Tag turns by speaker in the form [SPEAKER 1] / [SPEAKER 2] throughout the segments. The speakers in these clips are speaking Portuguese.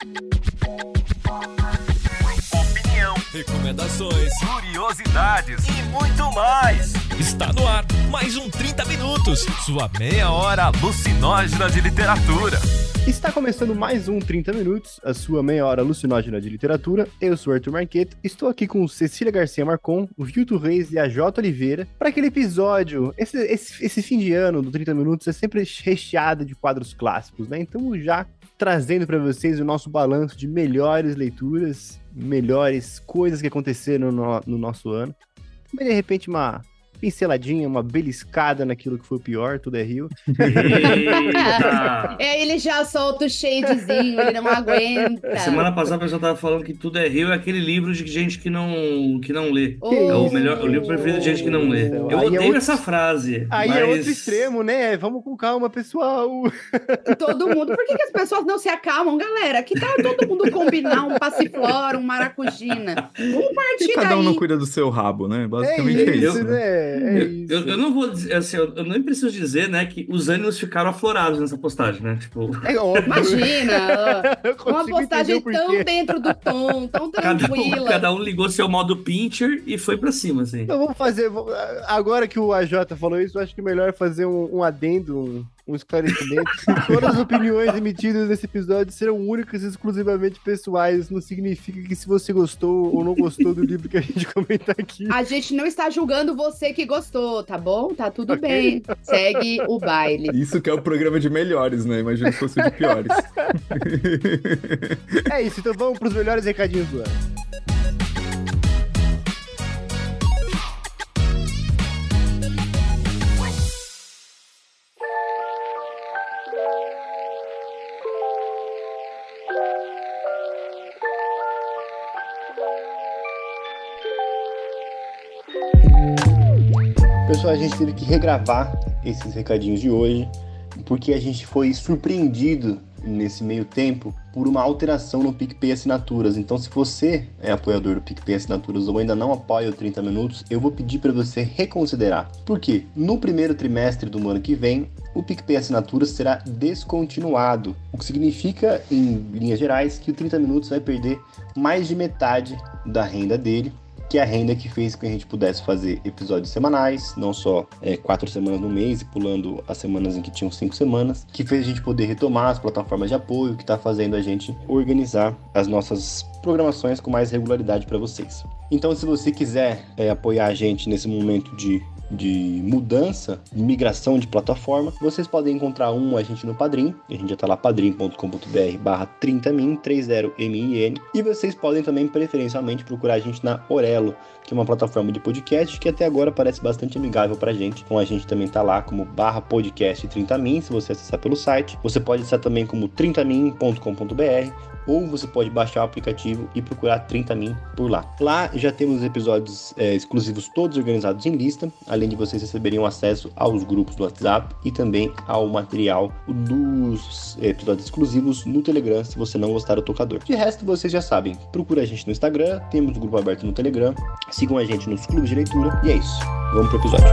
[SPEAKER 1] Opinião,
[SPEAKER 2] recomendações,
[SPEAKER 1] curiosidades e muito mais.
[SPEAKER 2] Está no ar mais um 30 Minutos,
[SPEAKER 1] sua meia hora alucinógena de literatura.
[SPEAKER 3] Está começando mais um 30 Minutos, a sua meia hora alucinógena de literatura. Eu sou o Arthur Marqueto, estou aqui com Cecília Garcia Marcon, o Vilto Reis e a J. Oliveira para aquele episódio. Esse fim de ano do 30 Minutos é sempre recheado de quadros clássicos, né? Então já trazendo para vocês o nosso balanço de melhores leituras, melhores coisas que aconteceram no nosso ano. Mas de repente uma pinceladinha, uma beliscada naquilo que foi o pior, tudo é Rio.
[SPEAKER 4] Ele já solta o shadezinho, ele não aguenta.
[SPEAKER 5] Semana passada eu já tava falando que Tudo é Rio é aquele livro de gente que não lê. É o livro preferido de gente que não lê. Eu odeio essa frase.
[SPEAKER 3] Aí mas é outro extremo, né? Vamos com calma, pessoal.
[SPEAKER 4] Todo mundo. Por que as pessoas não se acalmam, galera? Que tal todo mundo combinar um passiflora, um maracujina? Vamos partir daí.
[SPEAKER 6] Cada um não cuida do seu rabo, né? Basicamente é isso,
[SPEAKER 3] né?
[SPEAKER 5] Eu não vou dizer, assim, eu nem preciso dizer, né, que os ânimos ficaram aflorados nessa postagem, né? Tipo...
[SPEAKER 4] Imagina! Uma postagem tão dentro do tom, tão tranquila.
[SPEAKER 5] Cada um ligou seu modo pincher e foi pra cima, assim.
[SPEAKER 3] Então vamos fazer... Agora que o AJ falou isso, eu acho que é melhor fazer um adendo, um esclarecimento. Todas as opiniões emitidas nesse episódio serão únicas e exclusivamente pessoais. Não significa que se você gostou ou não gostou do livro que a gente comenta aqui.
[SPEAKER 4] A gente não está julgando você que gostou, tá bom? Tá tudo bem. Segue o baile.
[SPEAKER 6] Isso que é o programa de melhores, né? Imagina se fosse de piores.
[SPEAKER 3] É isso, então vamos pros melhores recadinhos do ano. Pessoal, a gente teve que regravar esses recadinhos de hoje, porque a gente foi surpreendido nesse meio tempo por uma alteração no PicPay Assinaturas. Então, se você é apoiador do PicPay Assinaturas ou ainda não apoia o 30 Minutos, eu vou pedir para você reconsiderar. Por quê? No primeiro trimestre do ano que vem, o PicPay Assinaturas será descontinuado, o que significa, em linhas gerais, que o 30 Minutos vai perder mais de metade da renda dele, que é a renda que fez com que a gente pudesse fazer episódios semanais, não só 4 semanas no mês e pulando as semanas em que tinham 5 semanas, que fez a gente poder retomar as plataformas de apoio, que está fazendo a gente organizar as nossas programações com mais regularidade para vocês. Então, se você quiser apoiar a gente nesse momento de mudança, de migração de plataforma, vocês podem encontrar a gente no Padrim, a gente já está lá, padrim.com.br/30min, 30min, e vocês podem também preferencialmente procurar a gente na Orelo, que é uma plataforma de podcast que até agora parece bastante amigável pra gente. Então a gente também tá lá como /podcast 30min, se você acessar pelo site. Você pode acessar também como 30min.com.br, ou você pode baixar o aplicativo e procurar 30min por lá. Lá já temos episódios exclusivos todos organizados em lista, além de vocês receberem acesso aos grupos do WhatsApp e também ao material dos episódios exclusivos no Telegram, se você não gostar do tocador. De resto, vocês já sabem, procura a gente no Instagram, temos um grupo aberto no Telegram, sigam a gente nos clubes de leitura, e é isso. Vamos pro episódio.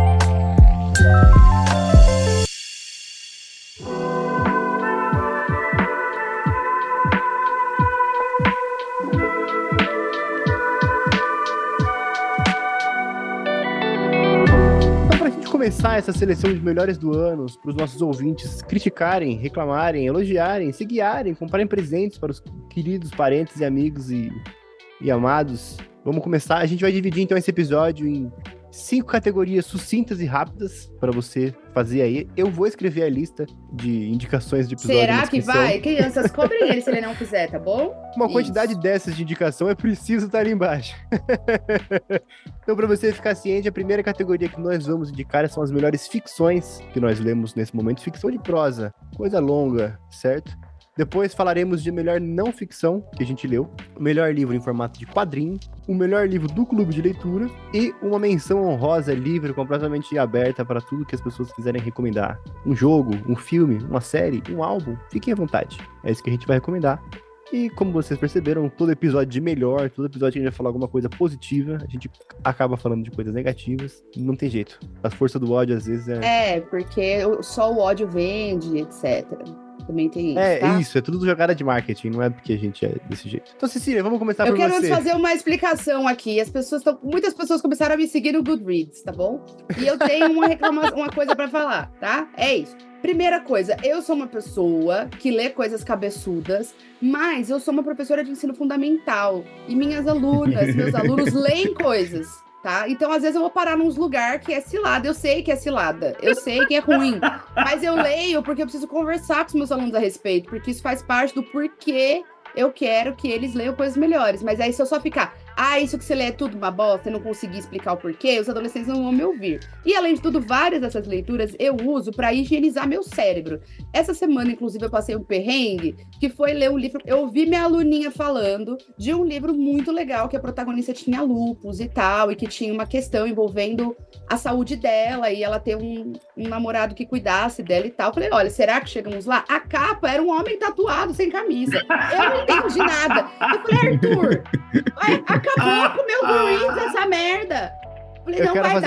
[SPEAKER 3] Começar essa seleção de melhores do ano para os nossos ouvintes criticarem, reclamarem, elogiarem, se guiarem, comprarem presentes para os queridos parentes e amigos e amados. Vamos começar. A gente vai dividir então esse episódio em 5 categorias sucintas e rápidas para você fazer aí. Eu vou escrever a lista de indicações de episódio.
[SPEAKER 4] Será que vai? Crianças, cobrem ele se ele não quiser, tá bom?
[SPEAKER 3] Uma quantidade dessas de indicação é preciso estar ali embaixo. Então, para você ficar ciente, a primeira categoria que nós vamos indicar são as melhores ficções que nós lemos nesse momento. Ficção de prosa, coisa longa, certo? Depois falaremos de melhor não ficção que a gente leu, o melhor livro em formato de quadrinho, o melhor livro do clube de leitura e uma menção honrosa livre completamente aberta para tudo que as pessoas quiserem recomendar. Um jogo, um filme, uma série, um álbum, fiquem à vontade. É isso que a gente vai recomendar. E como vocês perceberam, todo episódio de melhor, todo episódio que a gente vai falar alguma coisa positiva, a gente acaba falando de coisas negativas. Não tem jeito. A força do ódio às vezes
[SPEAKER 4] é... porque só o ódio vende, etc. Também tem isso, tá?
[SPEAKER 7] Isso, é tudo jogada de marketing, não é porque a gente é desse jeito. Então, Cecília, vamos começar por você.
[SPEAKER 4] Eu quero fazer uma explicação aqui. Muitas pessoas começaram a me seguir no Goodreads, tá bom? E eu tenho uma coisa pra falar, tá? É isso. Primeira coisa, eu sou uma pessoa que lê coisas cabeçudas, mas eu sou uma professora de ensino fundamental. E meus alunos leem coisas, tá? Então, às vezes, eu vou parar num lugar que é cilada. Eu sei que é cilada. Eu sei que é ruim. Mas eu leio porque eu preciso conversar com os meus alunos a respeito. Porque isso faz parte do porquê eu quero que eles leiam coisas melhores. Mas aí, se eu só ficar... isso que você lê é tudo uma bosta, e não conseguir explicar o porquê, os adolescentes não vão me ouvir. E, além de tudo, várias dessas leituras eu uso para higienizar meu cérebro. Essa semana, inclusive, eu passei um perrengue, que foi ler um livro... Eu ouvi minha aluninha falando de um livro muito legal, que a protagonista tinha lúpus e tal, e que tinha uma questão envolvendo a saúde dela, e ela ter um namorado que cuidasse dela e tal. Eu falei, olha, será que chegamos lá? A capa era um homem tatuado, sem camisa. Eu não entendi nada. Eu falei, Arthur... Acabou com o meu Goodreads essa merda. Falei,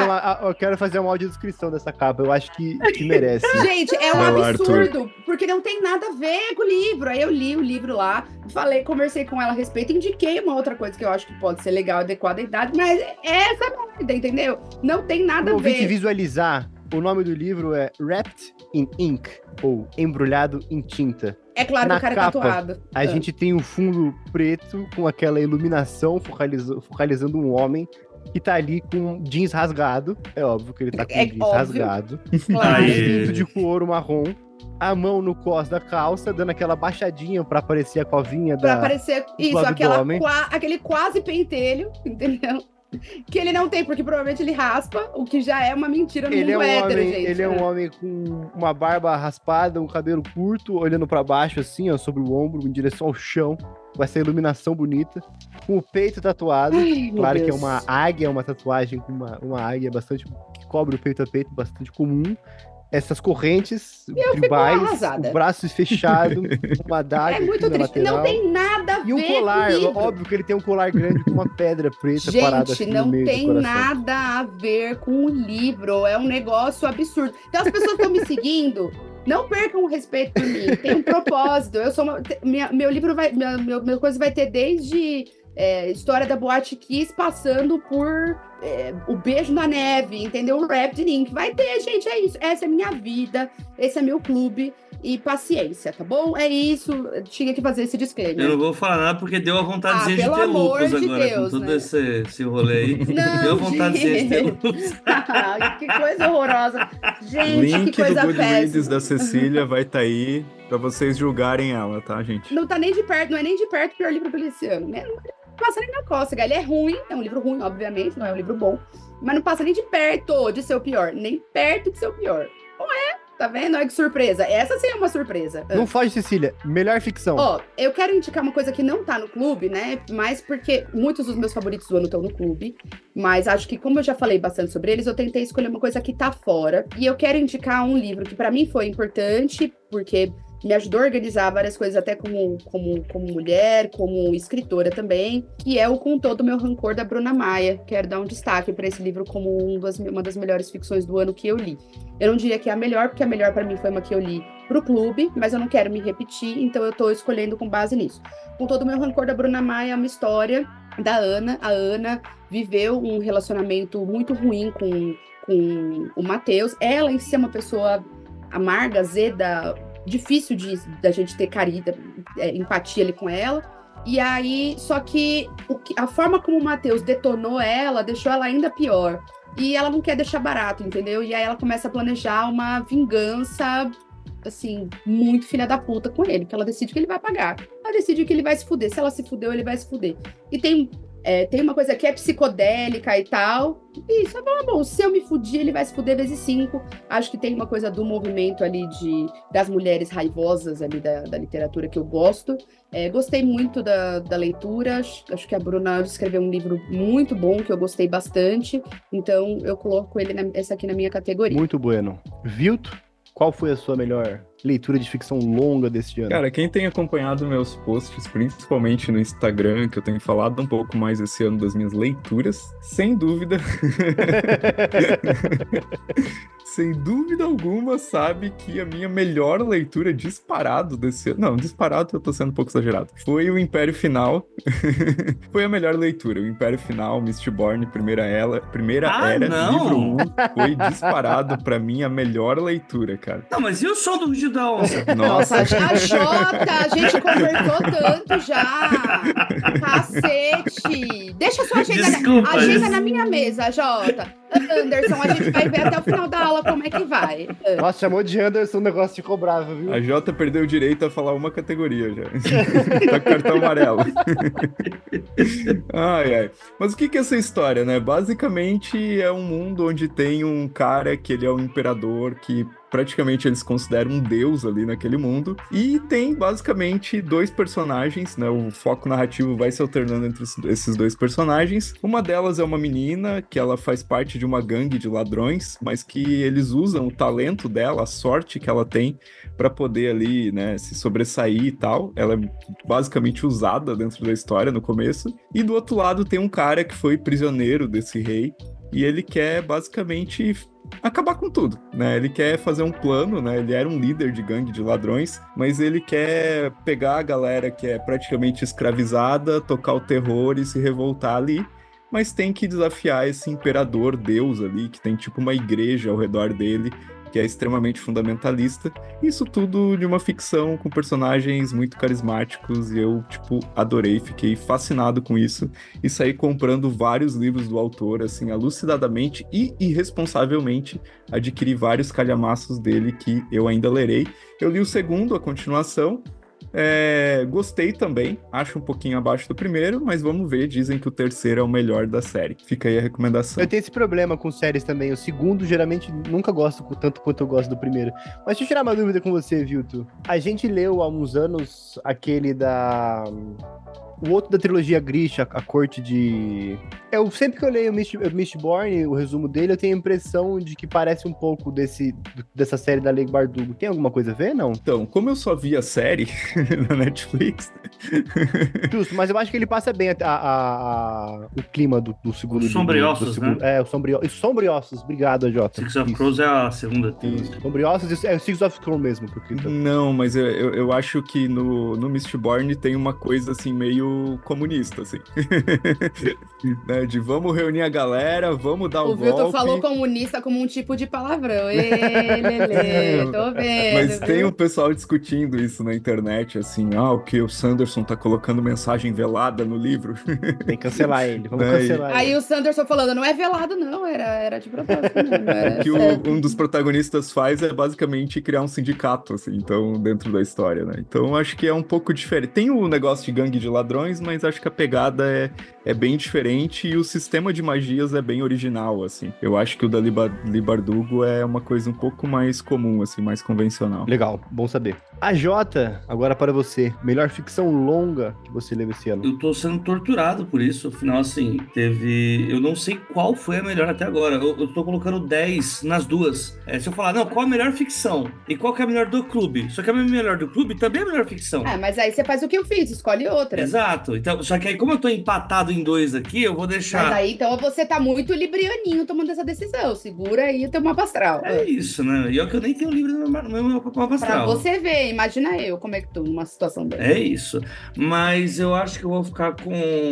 [SPEAKER 7] eu quero fazer uma audiodescrição dessa capa. Eu acho que merece.
[SPEAKER 4] Gente, é um absurdo. Porque não tem nada a ver com o livro. Aí eu li o livro lá, conversei com ela a respeito, indiquei uma outra coisa que eu acho que pode ser legal, adequada à idade, mas é essa merda, entendeu? Não tem nada a ver.
[SPEAKER 7] Eu visualizar. O nome do livro é Wrapped in Ink, ou Embrulhado em Tinta.
[SPEAKER 4] É claro que o cara é tatuado.
[SPEAKER 7] A gente tem um fundo preto com aquela iluminação focalizando um homem que tá ali com jeans rasgado. É óbvio que ele tá com jeans rasgado.
[SPEAKER 4] Claro.
[SPEAKER 7] Cinto de couro marrom. A mão no cós da calça, dando aquela baixadinha pra aparecer a covinha
[SPEAKER 4] pra aparecer isso, aquele quase pentelho, entendeu? Que ele não tem, porque provavelmente ele raspa, o que já é uma mentira no mundo hétero, gente.
[SPEAKER 7] Ele é um homem com uma barba raspada, um cabelo curto, olhando pra baixo, assim, ó, sobre o ombro, em direção ao chão, com essa iluminação bonita, com o peito tatuado. Claro que é uma águia, uma tatuagem com uma águia bastante, que cobre o peito a peito, bastante comum. Essas correntes tribais, o braço fechado, uma adaga.
[SPEAKER 4] É muito triste,
[SPEAKER 7] lateral,
[SPEAKER 4] não tem nada a ver.
[SPEAKER 7] E um colar, óbvio que ele tem um colar grande com uma pedra preta parada assim no meio do coração. Gente, não tem nada a ver com o livro, é um negócio absurdo. Então as pessoas estão me seguindo, não percam o respeito por mim, tem um propósito. Eu sou meu livro minha coisa vai ter desde história da Boate Kiss, passando por o beijo na neve, entendeu? O Wrapped in Ink. Vai ter, gente, é isso. Essa é minha vida, esse é meu clube. E paciência, tá bom? É isso. Eu tinha que fazer esse disclaimer.
[SPEAKER 5] Eu não vou falar nada porque deu a vontadezinha de ter lupus agora.
[SPEAKER 4] Deus,
[SPEAKER 5] com todo
[SPEAKER 4] né?
[SPEAKER 5] esse rolê aí.
[SPEAKER 4] Não,
[SPEAKER 5] deu a vontadezinha de ter lupus.
[SPEAKER 4] Que coisa horrorosa. Gente,
[SPEAKER 6] link
[SPEAKER 4] que coisa
[SPEAKER 6] do Goodreads
[SPEAKER 4] péssima.
[SPEAKER 6] da Cecília vai estar aí pra vocês julgarem ela, tá, gente?
[SPEAKER 4] Não tá nem de perto, não é nem de perto o pior livro do Feliciano. Não passa nem na cócega. Ele é ruim, é um livro ruim, obviamente, não é um livro bom. Mas não passa nem de perto de ser o pior. Nem perto de ser o pior. Não é? Tá vendo? Olha que surpresa. Essa sim é uma surpresa.
[SPEAKER 7] Não foge, Cecília. Melhor ficção.
[SPEAKER 4] Eu quero indicar uma coisa que não tá no clube, né? Mas porque muitos dos meus favoritos do ano estão no clube. Mas acho que, como eu já falei bastante sobre eles, eu tentei escolher uma coisa que tá fora. E eu quero indicar um livro que pra mim foi importante, porque me ajudou a organizar várias coisas, até como mulher, como escritora também, que é o Com Todo o Meu Rancor, da Bruna Maia. Quero dar um destaque para esse livro como uma das melhores ficções do ano que eu li. Eu não diria que é a melhor, porque a melhor para mim foi uma que eu li pro clube, mas eu não quero me repetir, então eu tô escolhendo com base nisso. Com Todo o Meu Rancor, da Bruna Maia, é uma história da Ana. A Ana viveu um relacionamento muito ruim com o Matheus. Ela em si é uma pessoa amarga, azeda, difícil da gente ter carinho, empatia ali com ela. E aí, só que a forma como o Matheus detonou ela, deixou ela ainda pior. E ela não quer deixar barato, entendeu? E aí ela começa a planejar uma vingança, assim, muito filha da puta com ele, que ela decide que ele vai pagar. Ela decide que ele vai se fuder. Se ela se fudeu, ele vai se fuder. E tem uma coisa que é psicodélica e tal. E isso é bom. Se eu me fudir, ele vai se fuder vezes 5. Acho que tem uma coisa do movimento ali das mulheres raivosas ali da literatura que eu gosto. Gostei muito da leitura. Acho que a Bruna escreveu um livro muito bom, que eu gostei bastante. Então, eu coloco essa aqui na minha categoria.
[SPEAKER 7] Muito bueno. Vilto, qual foi a sua melhor leitura de ficção longa deste ano?
[SPEAKER 6] Cara, quem tem acompanhado meus posts, principalmente no Instagram, que eu tenho falado um pouco mais esse ano das minhas leituras, sem dúvida, sem dúvida alguma, sabe que a minha melhor leitura disparado desse ano... Não, disparado eu tô sendo um pouco exagerado. Foi o Império Final. Foi a melhor leitura. O Império Final, Mistborn, Primeira Era, livro 1. Foi disparado pra mim a melhor leitura, cara.
[SPEAKER 5] Não, mas e o som do rugido da onça?
[SPEAKER 4] Nossa, já Jota, a gente conversou tanto já. Cacete. Deixa sua agenda, agenda na minha mesa, Jota. Anderson, a gente vai ver até o final da aula como é que vai.
[SPEAKER 7] Nossa, chamou de Anderson, o negócio ficou bravo, viu?
[SPEAKER 6] A Jota perdeu o direito a falar uma categoria já. Tá com cartão amarelo. Ai. Mas o que é essa história, né? Basicamente é um mundo onde tem um cara que ele é um imperador que praticamente eles consideram um deus ali naquele mundo. E tem basicamente dois personagens, né? O foco narrativo vai se alternando entre esses dois personagens. Uma delas é uma menina que ela faz parte de uma gangue de ladrões, mas que eles usam o talento dela, a sorte que ela tem para poder ali, né, se sobressair e tal. Ela é basicamente usada dentro da história no começo. E do outro lado tem um cara que foi prisioneiro desse rei e ele quer basicamente acabar com tudo, né? Ele quer fazer um plano, né? Ele era um líder de gangue de ladrões, mas ele quer pegar a galera que é praticamente escravizada, tocar o terror e se revoltar ali, mas tem que desafiar esse imperador deus ali, que tem tipo uma igreja ao redor dele, que é extremamente fundamentalista. Isso tudo de uma ficção com personagens muito carismáticos e eu, tipo, adorei, fiquei fascinado com isso e saí comprando vários livros do autor, assim, alucinadamente e irresponsavelmente adquiri vários calhamaços dele que eu ainda lerei. Eu li o segundo, a continuação, gostei também, acho um pouquinho abaixo do primeiro, mas vamos ver, dizem que o terceiro é o melhor da série. Fica aí a recomendação.
[SPEAKER 7] Eu tenho esse problema com séries também, o segundo geralmente nunca gosto tanto quanto eu gosto do primeiro. Mas deixa eu tirar uma dúvida com você, Vilto. A gente leu há uns anos aquele o outro da trilogia Grisha, a Corte de... sempre que eu leio o Mistborn, o resumo dele, eu tenho a impressão de que parece um pouco dessa série da Lei Bardugo. Tem alguma coisa a ver, não?
[SPEAKER 6] Então, como eu só vi a série na Netflix...
[SPEAKER 7] Justo, mas eu acho que ele passa bem o clima do segundo livro.
[SPEAKER 5] Sombriossos, né?
[SPEAKER 7] Os Sombriossos. Obrigado, Jota.
[SPEAKER 5] Six of Crows é a segunda.
[SPEAKER 7] Sombriossos é o Six of Crows mesmo.
[SPEAKER 6] Não, mas eu acho que no Mistborn tem uma coisa assim meio comunista, assim. Né? De vamos reunir a galera, vamos dar o golpe.
[SPEAKER 4] O Vilto falou comunista como um tipo de palavrão. Tô vendo.
[SPEAKER 6] Mas tem um pessoal discutindo isso na internet, assim, o que o Sanderson tá colocando mensagem velada no livro.
[SPEAKER 7] Tem que cancelar ele, vamos cancelar ele.
[SPEAKER 4] Aí o Sanderson falando, não é velado não, era de propósito.
[SPEAKER 6] O que um dos protagonistas faz é basicamente criar um sindicato, assim, então, dentro da história, né? Então, acho que é um pouco diferente. Tem o negócio de gangue de ladrões, mas acho que a pegada é bem diferente e o sistema de magias é bem original, assim. Eu acho que o da Lei Bardugo é uma coisa um pouco mais comum, assim, mais convencional.
[SPEAKER 7] Legal, bom saber. A Jota, agora para você, melhor ficção longa que você leu esse ano?
[SPEAKER 5] Eu tô sendo torturado por isso, afinal, assim, eu não sei qual foi a melhor até agora, eu tô colocando 10 nas duas. Se eu falar, não, qual a melhor ficção e qual que é a melhor do clube? Só que a melhor do clube também é a melhor ficção.
[SPEAKER 4] Mas aí você faz o que eu fiz, escolhe outra.
[SPEAKER 5] Exato, então, só que aí como eu tô empatado em 2 aqui, eu vou deixar...
[SPEAKER 4] Mas aí, então, você tá muito librianinho tomando essa decisão, segura aí o teu mapa astral.
[SPEAKER 5] É isso, né? E é que eu nem tenho livro no meu mapa astral.
[SPEAKER 4] Pra você ver, imagina eu como é que tô numa situação dessa.
[SPEAKER 5] É isso, mas eu acho que eu vou ficar com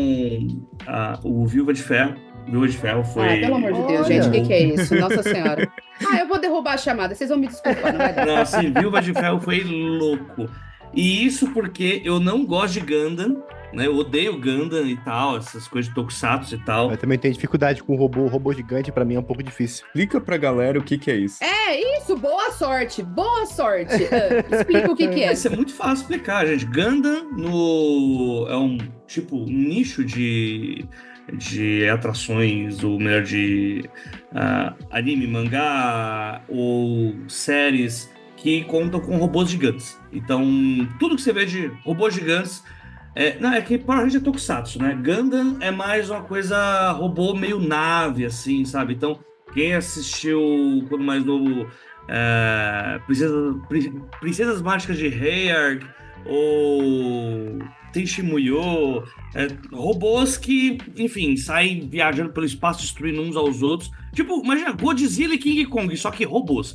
[SPEAKER 5] o Viúva de Ferro. Viúva de Ferro foi...
[SPEAKER 4] pelo amor de Deus, gente, o que é isso? Nossa Senhora. Eu vou derrubar a chamada, vocês vão me desculpar, não vai dar.
[SPEAKER 5] Não, assim, Viúva de Ferro foi louco. E isso porque eu não gosto de Gundam, né? Eu odeio Gundam e tal, essas coisas de Tokusatsu e tal.
[SPEAKER 7] Eu também tenho dificuldade com o robô gigante, pra mim é um pouco difícil.
[SPEAKER 6] Explica pra galera o que é isso.
[SPEAKER 4] Isso, boa sorte. Explica o que é.
[SPEAKER 5] Isso é muito fácil explicar, gente. Gundam é um nicho de atrações, ou melhor, de anime, mangá ou séries que contam com robôs gigantes. Então, tudo que você vê de robôs gigantes é que para a gente é Tokusatsu, né? Gundam é mais uma coisa robô meio nave, assim, sabe? Então, quem assistiu quando mais novo Princesas Mágicas de Heorg, ou Tenchi Muyo, robôs que, enfim, saem viajando pelo espaço, destruindo uns aos outros. Tipo, imagina, Godzilla e King Kong, só que robôs.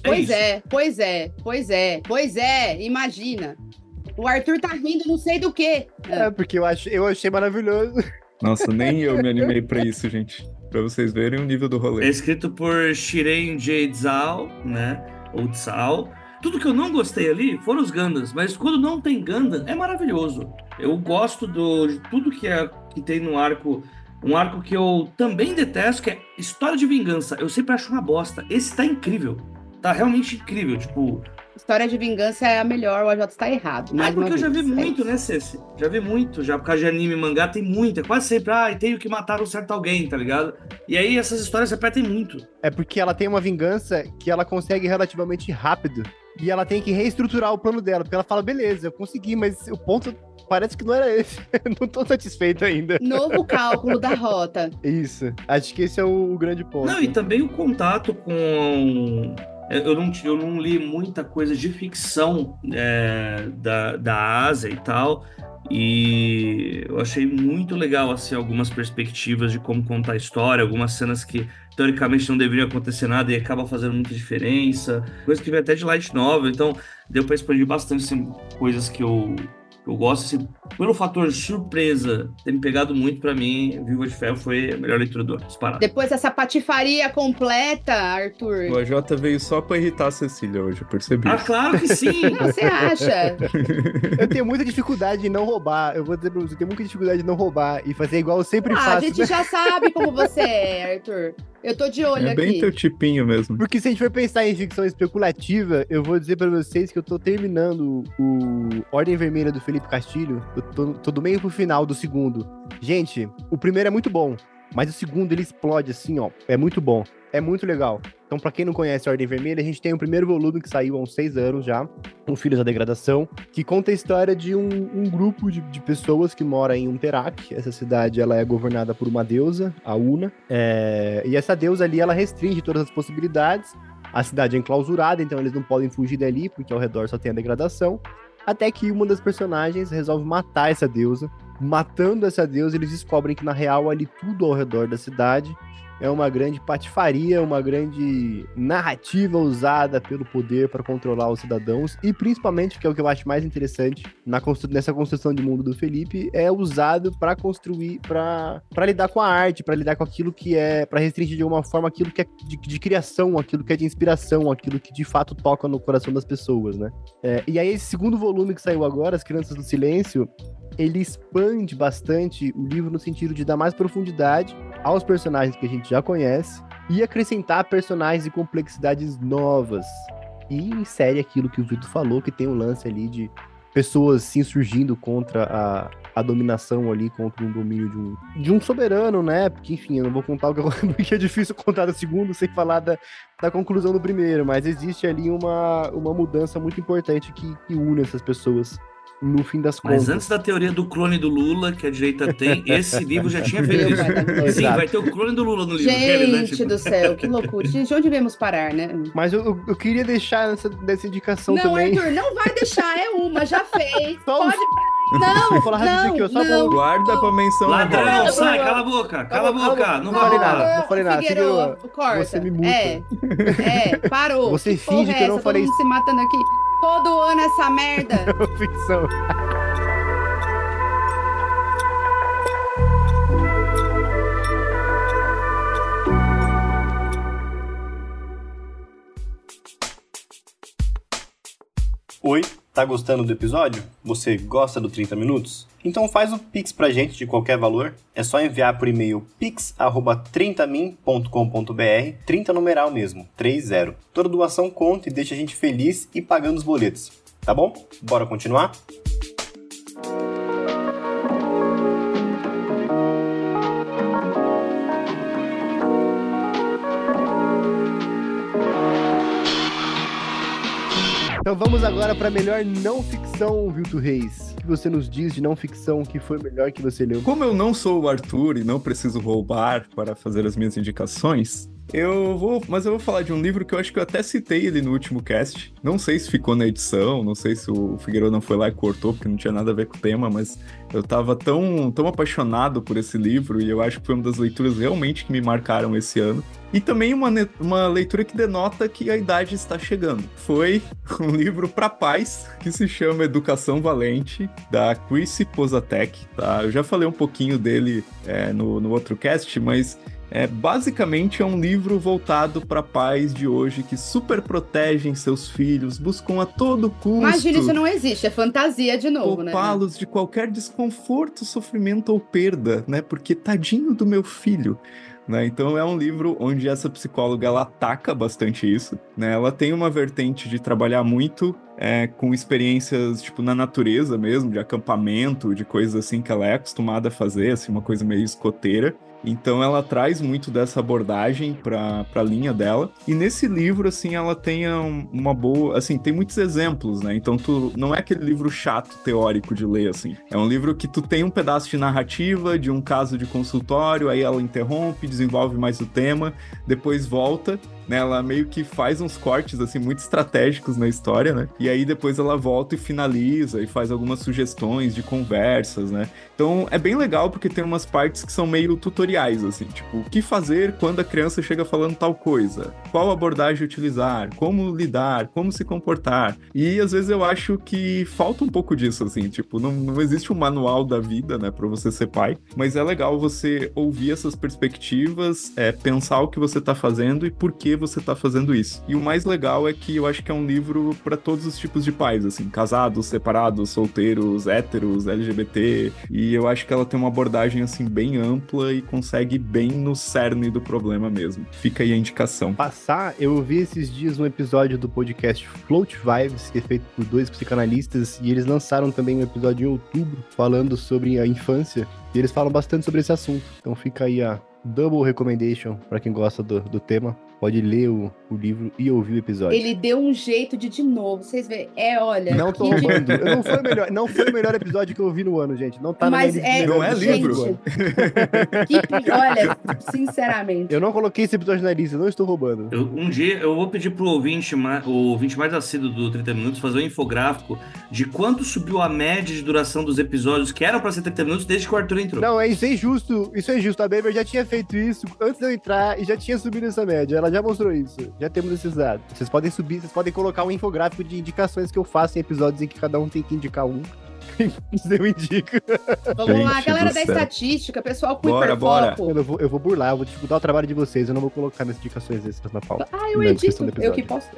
[SPEAKER 4] Pois é, imagina. O Arthur tá rindo não sei do quê.
[SPEAKER 7] Porque eu achei maravilhoso.
[SPEAKER 6] Nossa, nem eu me animei pra isso, gente. Pra vocês verem o nível do rolê.
[SPEAKER 5] É escrito por Shiren J. Zhao, né? Ou Zhao. Tudo que eu não gostei ali foram os Gundams, mas quando não tem Gundam, é maravilhoso. Eu gosto de tudo que tem no arco. Um arco que eu também detesto, que é História de Vingança. Eu sempre acho uma bosta. Esse tá incrível. Tá realmente incrível, tipo...
[SPEAKER 4] História de Vingança é a melhor, o AJ está errado.
[SPEAKER 5] Porque eu já vi muito, né, Ceci? Já vi muito, já por causa de anime e mangá tem muito. É quase sempre, tenho que matar um certo alguém, tá ligado? E aí essas histórias se repetem muito.
[SPEAKER 7] É porque ela tem uma vingança que ela consegue relativamente rápido. E ela tem que reestruturar o plano dela. Porque ela fala, beleza, eu consegui, mas o ponto parece que não era esse. Não tô satisfeito ainda.
[SPEAKER 4] Novo cálculo da rota.
[SPEAKER 7] Isso. Acho que esse é o grande ponto.
[SPEAKER 5] Não, e também o contato com... Eu não li muita coisa de ficção da Ásia e tal, e eu achei muito legal assim, algumas perspectivas de como contar a história, algumas cenas que teoricamente não deveriam acontecer nada e acaba fazendo muita diferença, coisa que veio até de light novel, então deu para expandir bastante assim, coisas que eu gosto, assim, pelo fator surpresa, ter me pegado muito pra mim, Viúva de Ferro foi a melhor leitura do ano, disparado.
[SPEAKER 4] Depois dessa patifaria completa, Arthur.
[SPEAKER 6] O AJ veio só pra irritar a Cecília hoje, eu percebi.
[SPEAKER 5] Claro que sim!
[SPEAKER 4] Você acha?
[SPEAKER 7] Eu tenho muita dificuldade em não roubar, eu vou dizer pra você, eu tenho muita dificuldade em não roubar e fazer igual eu sempre faço.
[SPEAKER 4] A gente já sabe como você é, Arthur. Eu tô de olho aqui.
[SPEAKER 6] É bem teu tipinho mesmo.
[SPEAKER 7] Porque se a gente for pensar em ficção especulativa, eu vou dizer pra vocês que eu tô terminando o Ordem Vermelha do Felipe Castilho. Eu tô do meio pro final do segundo. Gente, o primeiro é muito bom, mas o segundo ele explode assim, ó. É muito bom. É muito legal. Então, pra quem não conhece a Ordem Vermelha, a gente tem o primeiro volume que saiu há uns 6 anos já, o Filhos da Degradação, que conta a história de um grupo de pessoas que mora em Unterak. Essa cidade, ela é governada por uma deusa, a Una. E essa deusa ali, ela restringe todas as possibilidades. A cidade é enclausurada, então eles não podem fugir dali, porque ao redor só tem a degradação. Até que uma das personagens resolve matar essa deusa. Matando essa deusa, eles descobrem que, na real, ali tudo ao redor da cidade é uma grande patifaria, uma grande narrativa usada pelo poder para controlar os cidadãos e principalmente, que é o que eu acho mais interessante nessa construção de mundo do Felipe, é usado para construir, para lidar com a arte, para lidar com aquilo que é, para restringir de alguma forma aquilo que é de criação, aquilo que é de inspiração, aquilo que de fato toca no coração das pessoas, né? E aí esse segundo volume que saiu agora, As Crianças do Silêncio, ele expande bastante o livro no sentido de dar mais profundidade aos personagens que a gente já conhece e acrescentar personagens e complexidades novas. E insere aquilo que o Vitor falou, que tem um lance ali de pessoas se insurgindo contra a dominação ali, contra um domínio de um soberano, né? Porque, enfim, eu não vou contar porque é difícil contar do segundo sem falar da conclusão do primeiro, mas existe ali uma mudança muito importante que une essas pessoas. No fim das contas.
[SPEAKER 5] Mas antes da teoria do clone do Lula, que a direita tem, esse livro já tinha feito isso. Sim, vai ter o clone do Lula no livro.
[SPEAKER 4] Gente do céu, que loucura. Gente, onde devemos parar, né?
[SPEAKER 7] Mas eu queria deixar dessa indicação também.
[SPEAKER 4] Não, Arthur, não vai deixar, é uma, já fez. Pode... Não,
[SPEAKER 7] vou falar rapidinho aqui, eu só vou...
[SPEAKER 6] Guarda pra menção.
[SPEAKER 5] Ladrão, sai, cala a boca, não vai falar.
[SPEAKER 7] Não falei nada,
[SPEAKER 4] Figueiredo, corta.
[SPEAKER 7] Você me multa.
[SPEAKER 4] Parou.
[SPEAKER 7] Você finge que eu não falei isso.
[SPEAKER 4] Todo mundo se matando aqui. Todo ano essa merda.
[SPEAKER 7] Ficção.
[SPEAKER 3] Oi, tá gostando do episódio? Você gosta do 30 Minutos? Então faz o Pix pra gente de qualquer valor. É só enviar por e-mail pix@30min.com.br, 30 numeral mesmo, 30. Toda doação conta e deixa a gente feliz e pagando os boletos. Tá bom? Bora continuar?
[SPEAKER 7] Então vamos agora para melhor não ficção, Vilto Reis. O que você nos diz de não ficção que foi melhor que você leu?
[SPEAKER 6] Como eu não sou o Arthur e não preciso roubar para fazer as minhas indicações, Mas eu vou falar de um livro que eu acho que eu até citei ele no último cast. Não sei se ficou na edição, não sei se o Figueiredo não foi lá e cortou, porque não tinha nada a ver com o tema, mas eu tava tão apaixonado por esse livro e eu acho que foi uma das leituras realmente que me marcaram esse ano. E também uma leitura que denota que a idade está chegando. Foi um livro para pais que se chama Educação Valente, da Chrissy Posatek, tá? Eu já falei um pouquinho dele no outro cast, mas basicamente é um livro voltado para pais de hoje que super protegem seus filhos, buscam a todo custo...
[SPEAKER 4] Imagina, isso não existe, é fantasia de novo, né?
[SPEAKER 6] Poupá-los de qualquer desconforto, sofrimento ou perda, né? Porque tadinho do meu filho... Né? Então é um livro onde essa psicóloga ela ataca bastante isso, né? Ela tem uma vertente de trabalhar muito com experiências tipo na natureza mesmo, de acampamento, de coisas assim que ela é acostumada a fazer, assim, uma coisa meio escoteira. Então ela traz muito dessa abordagem para a linha dela. E nesse livro, assim, ela tem uma boa... Assim, tem muitos exemplos, né? Então não é aquele livro chato, teórico de ler, assim. É um livro que tu tem um pedaço de narrativa, de um caso de consultório, aí ela interrompe, desenvolve mais o tema, depois volta... Né, ela meio que faz uns cortes, assim, muito estratégicos na história, né? E aí depois ela volta e finaliza e faz algumas sugestões de conversas, né? Então é bem legal porque tem umas partes que são meio tutoriais, assim, tipo, o que fazer quando a criança chega falando tal coisa? Qual abordagem utilizar? Como lidar? Como se comportar? E às vezes eu acho que falta um pouco disso, assim, tipo, não existe um manual da vida, né, pra você ser pai, mas é legal você ouvir essas perspectivas, pensar o que você tá fazendo e por que você tá fazendo isso. E o mais legal é que eu acho que é um livro para todos os tipos de pais, assim, casados, separados, solteiros, héteros, LGBT, e eu acho que ela tem uma abordagem, assim, bem ampla e consegue bem no cerne do problema mesmo. Fica aí a indicação.
[SPEAKER 7] Eu ouvi esses dias um episódio do podcast Float Vibes, que é feito por 2 psicanalistas, e eles lançaram também um episódio em outubro falando sobre a infância, e eles falam bastante sobre esse assunto. Então fica aí a double recommendation para quem gosta do tema. Pode ler o livro e ouvir o episódio.
[SPEAKER 4] Ele deu um jeito de novo. Vocês veem, olha...
[SPEAKER 7] Não tô roubando. Não foi o melhor episódio que eu ouvi no ano, gente. Não tá na minha lista.
[SPEAKER 6] Não é livro.
[SPEAKER 4] Olha, sinceramente.
[SPEAKER 7] Eu não coloquei esse episódio na lista, não estou roubando.
[SPEAKER 5] Um dia eu vou pedir pro ouvinte mais assíduo do 30 Minutos fazer um infográfico de quanto subiu a média de duração dos episódios que eram para ser 30 minutos desde que o Arthur entrou.
[SPEAKER 7] Não, isso é injusto. Isso é injusto. A Baber já tinha feito isso antes de eu entrar e já tinha subido essa média. Ela já mostrou isso. Já temos esses dados. Vocês podem subir, vocês podem colocar um infográfico de indicações que eu faço em episódios em que cada um tem que indicar um. Eu indico.
[SPEAKER 4] Vamos lá, galera da estatística, pessoal com hiperfoco.
[SPEAKER 7] Eu vou burlar, eu vou dificultar o trabalho de vocês. Eu não vou colocar nas indicações extras na pauta.
[SPEAKER 4] Eu edito, eu que posso.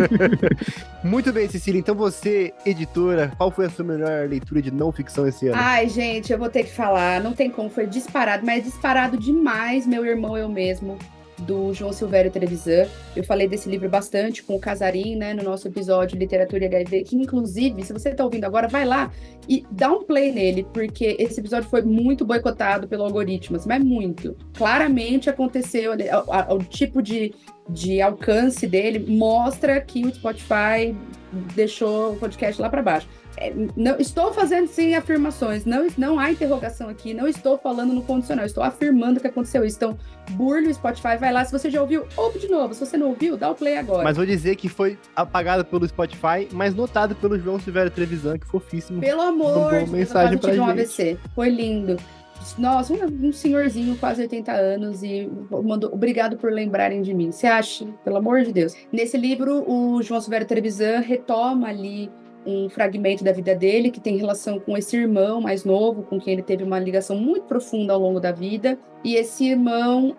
[SPEAKER 7] Muito bem, Cecília. Então você, editora, qual foi a sua melhor leitura de não ficção esse ano?
[SPEAKER 4] Ai, gente, eu vou ter que falar. Não tem como, foi disparado, mas disparado demais, Meu Irmão, Eu Mesmo, do João Silvério Trevisan. Eu falei desse livro bastante com o Casarim, né, no nosso episódio Literatura e HIV, que inclusive, se você está ouvindo agora, vai lá e dá um play nele, porque esse episódio foi muito boicotado pelo algoritmo, mas muito. Claramente aconteceu, o tipo de alcance dele mostra que o Spotify deixou o podcast lá para baixo. Não, estou fazendo sim afirmações, não há interrogação aqui, não estou falando no condicional, estou afirmando que aconteceu isso. Então, burle o Spotify, vai lá, se você já ouviu, ouve de novo, se você não ouviu, dá o play agora.
[SPEAKER 7] Mas vou dizer que foi apagado pelo Spotify, mas notado pelo João Silvério Trevisan, que fofíssimo.
[SPEAKER 4] Pelo amor de Deus,
[SPEAKER 7] mensagem pra gente.
[SPEAKER 4] Um AVC, foi lindo. Nossa, um senhorzinho, quase 80 anos, e mandou, obrigado por lembrarem de mim. Você acha? Pelo amor de Deus. Nesse livro, o João Silvério Trevisan retoma ali um fragmento da vida dele, que tem relação com esse irmão mais novo, com quem ele teve uma ligação muito profunda ao longo da vida. E esse irmão,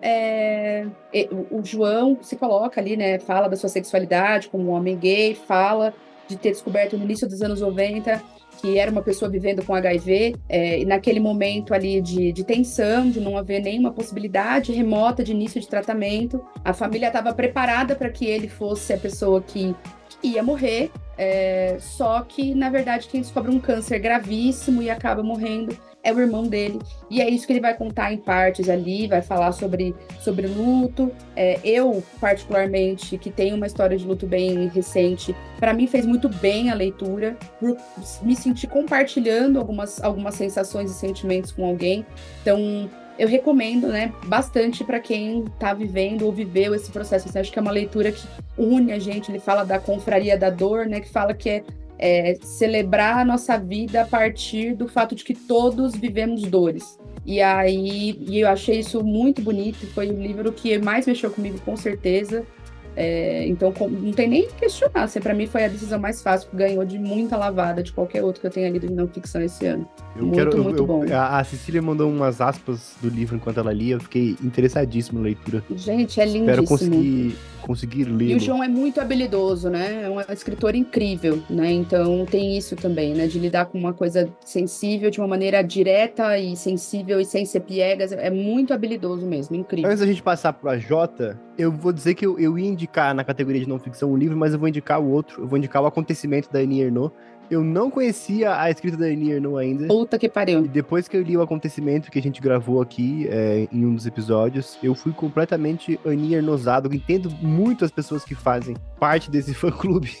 [SPEAKER 4] o João se coloca ali, né, fala da sua sexualidade como um homem gay, fala de ter descoberto no início dos anos 90 que era uma pessoa vivendo com HIV, e naquele momento ali de tensão, de não haver nenhuma possibilidade remota de início de tratamento, a família estava preparada para que ele fosse a pessoa que ia morrer, só que, na verdade, quem descobre um câncer gravíssimo e acaba morrendo é o irmão dele, e é isso que ele vai contar em partes ali, vai falar sobre luto. Eu, particularmente, que tenho uma história de luto bem recente, para mim fez muito bem a leitura, por me sentir compartilhando algumas sensações e sentimentos com alguém. Então, eu recomendo, né, bastante para quem tá vivendo ou viveu esse processo. Assim, acho que é uma leitura que une a gente. Ele fala da confraria da dor, né, que fala que é celebrar a nossa vida a partir do fato de que todos vivemos dores. E eu achei isso muito bonito, foi o livro que mais mexeu comigo, com certeza. Então, não tem nem que questionar. Para mim, foi a decisão mais fácil, que ganhou de muita lavada de qualquer outro que eu tenha lido de não ficção esse ano. Muito bom.
[SPEAKER 7] A Cecília mandou umas aspas do livro enquanto ela lia, eu fiquei interessadíssimo na leitura.
[SPEAKER 4] Gente, é lindíssimo.
[SPEAKER 7] Espero conseguir ler.
[SPEAKER 4] E o João é muito habilidoso, né? É um escritor incrível, né? Então tem isso também, né? De lidar com uma coisa sensível de uma maneira direta e sensível e sem ser piegas. É muito habilidoso mesmo, incrível.
[SPEAKER 7] Antes da gente passar pro Jota, eu vou dizer que eu ia indicar na categoria de não ficção um livro, mas eu vou indicar o outro. Eu vou indicar O Acontecimento, da Annie Ernaux. Eu não conhecia a escrita da Annie Ernaux ainda.
[SPEAKER 4] Puta que pariu.
[SPEAKER 7] E depois que eu li O Acontecimento, que a gente gravou aqui em um dos episódios, eu fui completamente Annie Ernauxado. Eu entendo muito as pessoas que fazem parte desse fã-clube.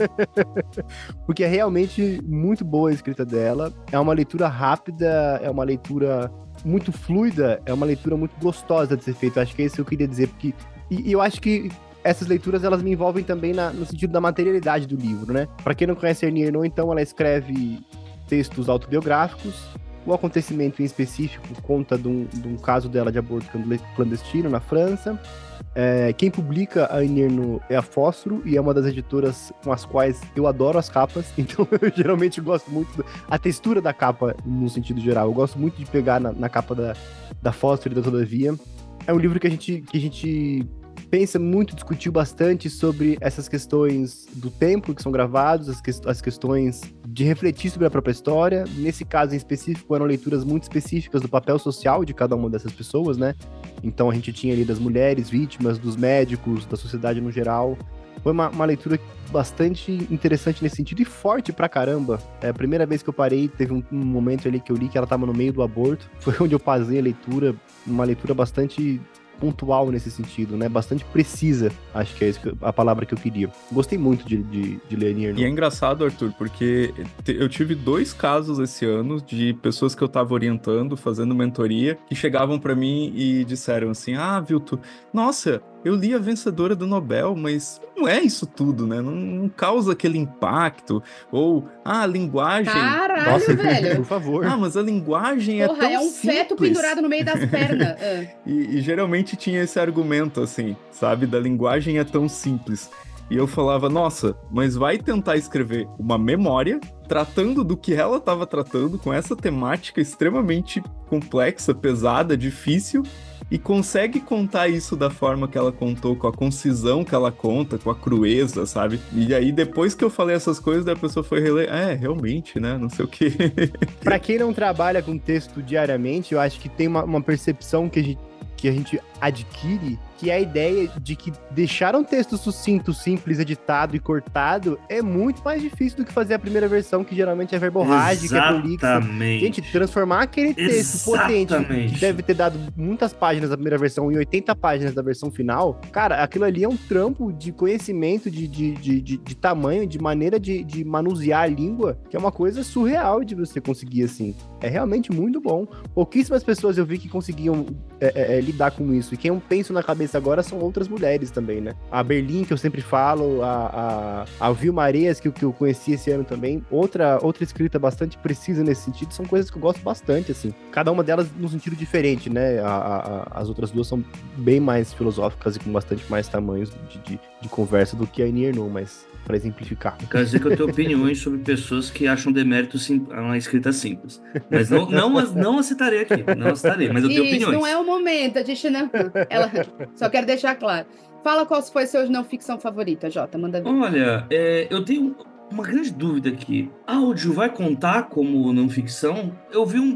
[SPEAKER 7] Porque é realmente muito boa a escrita dela. É uma leitura rápida, é uma leitura muito fluida, é uma leitura muito gostosa de ser feita. Acho que é isso que eu queria dizer. Porque, e eu acho que essas leituras, elas me envolvem também no sentido da materialidade do livro, né? Pra quem não conhece a Annie Ernaux, então, ela escreve textos autobiográficos. O Acontecimento, em específico, conta de um caso dela de aborto clandestino na França. Quem publica a Annie Ernaux é a Fósforo, e é uma das editoras com as quais eu adoro as capas, então eu geralmente gosto muito a textura da capa, no sentido geral. Eu gosto muito de pegar na capa da Fósforo e da Todavia. É um livro que a gente pensa muito, discutiu bastante sobre essas questões do tempo que são gravados, as questões de refletir sobre a própria história. Nesse caso em específico, eram leituras muito específicas do papel social de cada uma dessas pessoas, né? Então a gente tinha ali das mulheres vítimas, dos médicos, da sociedade no geral. Foi uma leitura bastante interessante nesse sentido e forte pra caramba. A primeira vez que eu parei, teve um momento ali que eu li que ela tava no meio do aborto. Foi onde eu pausei a leitura, uma leitura bastante pontual nesse sentido, né? Bastante precisa, acho que é a palavra que eu queria. Gostei muito de ler Annie Ernaux.
[SPEAKER 6] E é engraçado, Arthur, porque eu tive 2 casos esse ano de pessoas que eu tava orientando, fazendo mentoria, que chegavam pra mim e disseram assim: Vilton, nossa, eu li a vencedora do Nobel, mas não é isso tudo, né? Não causa aquele impacto. Ou, a linguagem...
[SPEAKER 4] Caralho, nossa, velho.
[SPEAKER 7] Por favor.
[SPEAKER 6] Mas a linguagem é tão simples.
[SPEAKER 4] É um feto pendurado no meio das pernas.
[SPEAKER 6] E geralmente tinha esse argumento, assim, sabe? Da linguagem é tão simples. E eu falava, nossa, mas vai tentar escrever uma memória tratando do que ela estava tratando, com essa temática extremamente complexa, pesada, difícil, e consegue contar isso da forma que ela contou, com a concisão que ela conta, com a crueza, sabe? E aí, depois que eu falei essas coisas, a pessoa foi reler, realmente, né? Não sei o quê.
[SPEAKER 7] Pra quem não trabalha com texto diariamente, eu acho que tem uma percepção que a gente adquire, que é a ideia de que deixar um texto sucinto, simples, editado e cortado é muito mais difícil do que fazer a primeira versão, que geralmente é verborrágica, é prolixa. Gente, transformar aquele texto potente, que deve ter dado muitas páginas da primeira versão em 80 páginas da versão final, cara, aquilo ali é um trampo de conhecimento, de tamanho, de maneira de manusear a língua, que é uma coisa surreal de você conseguir, assim. É realmente muito bom. Pouquíssimas pessoas eu vi que conseguiam lidar com isso, e quem eu penso na cabeça agora são outras mulheres também, né? A Berlim, que eu sempre falo, a Vilma Areias, que eu conheci esse ano também, outra escrita bastante precisa nesse sentido, são coisas que eu gosto bastante, assim. Cada uma delas num sentido diferente, né? As outras duas são bem mais filosóficas e com bastante mais tamanhos de conversa do que a Annie Ernaux, mas para exemplificar.
[SPEAKER 5] Quer dizer que eu tenho opiniões sobre pessoas que acham demérito uma escrita simples. Mas não a citarei aqui, mas eu tenho opiniões.
[SPEAKER 4] Isso não é o momento, a gente não... Ela... Só quero deixar claro. Fala qual foi seu não ficção favorita, Jota, manda ver.
[SPEAKER 5] Olha, eu tenho uma grande dúvida aqui. Áudio vai contar como não ficção? Eu vi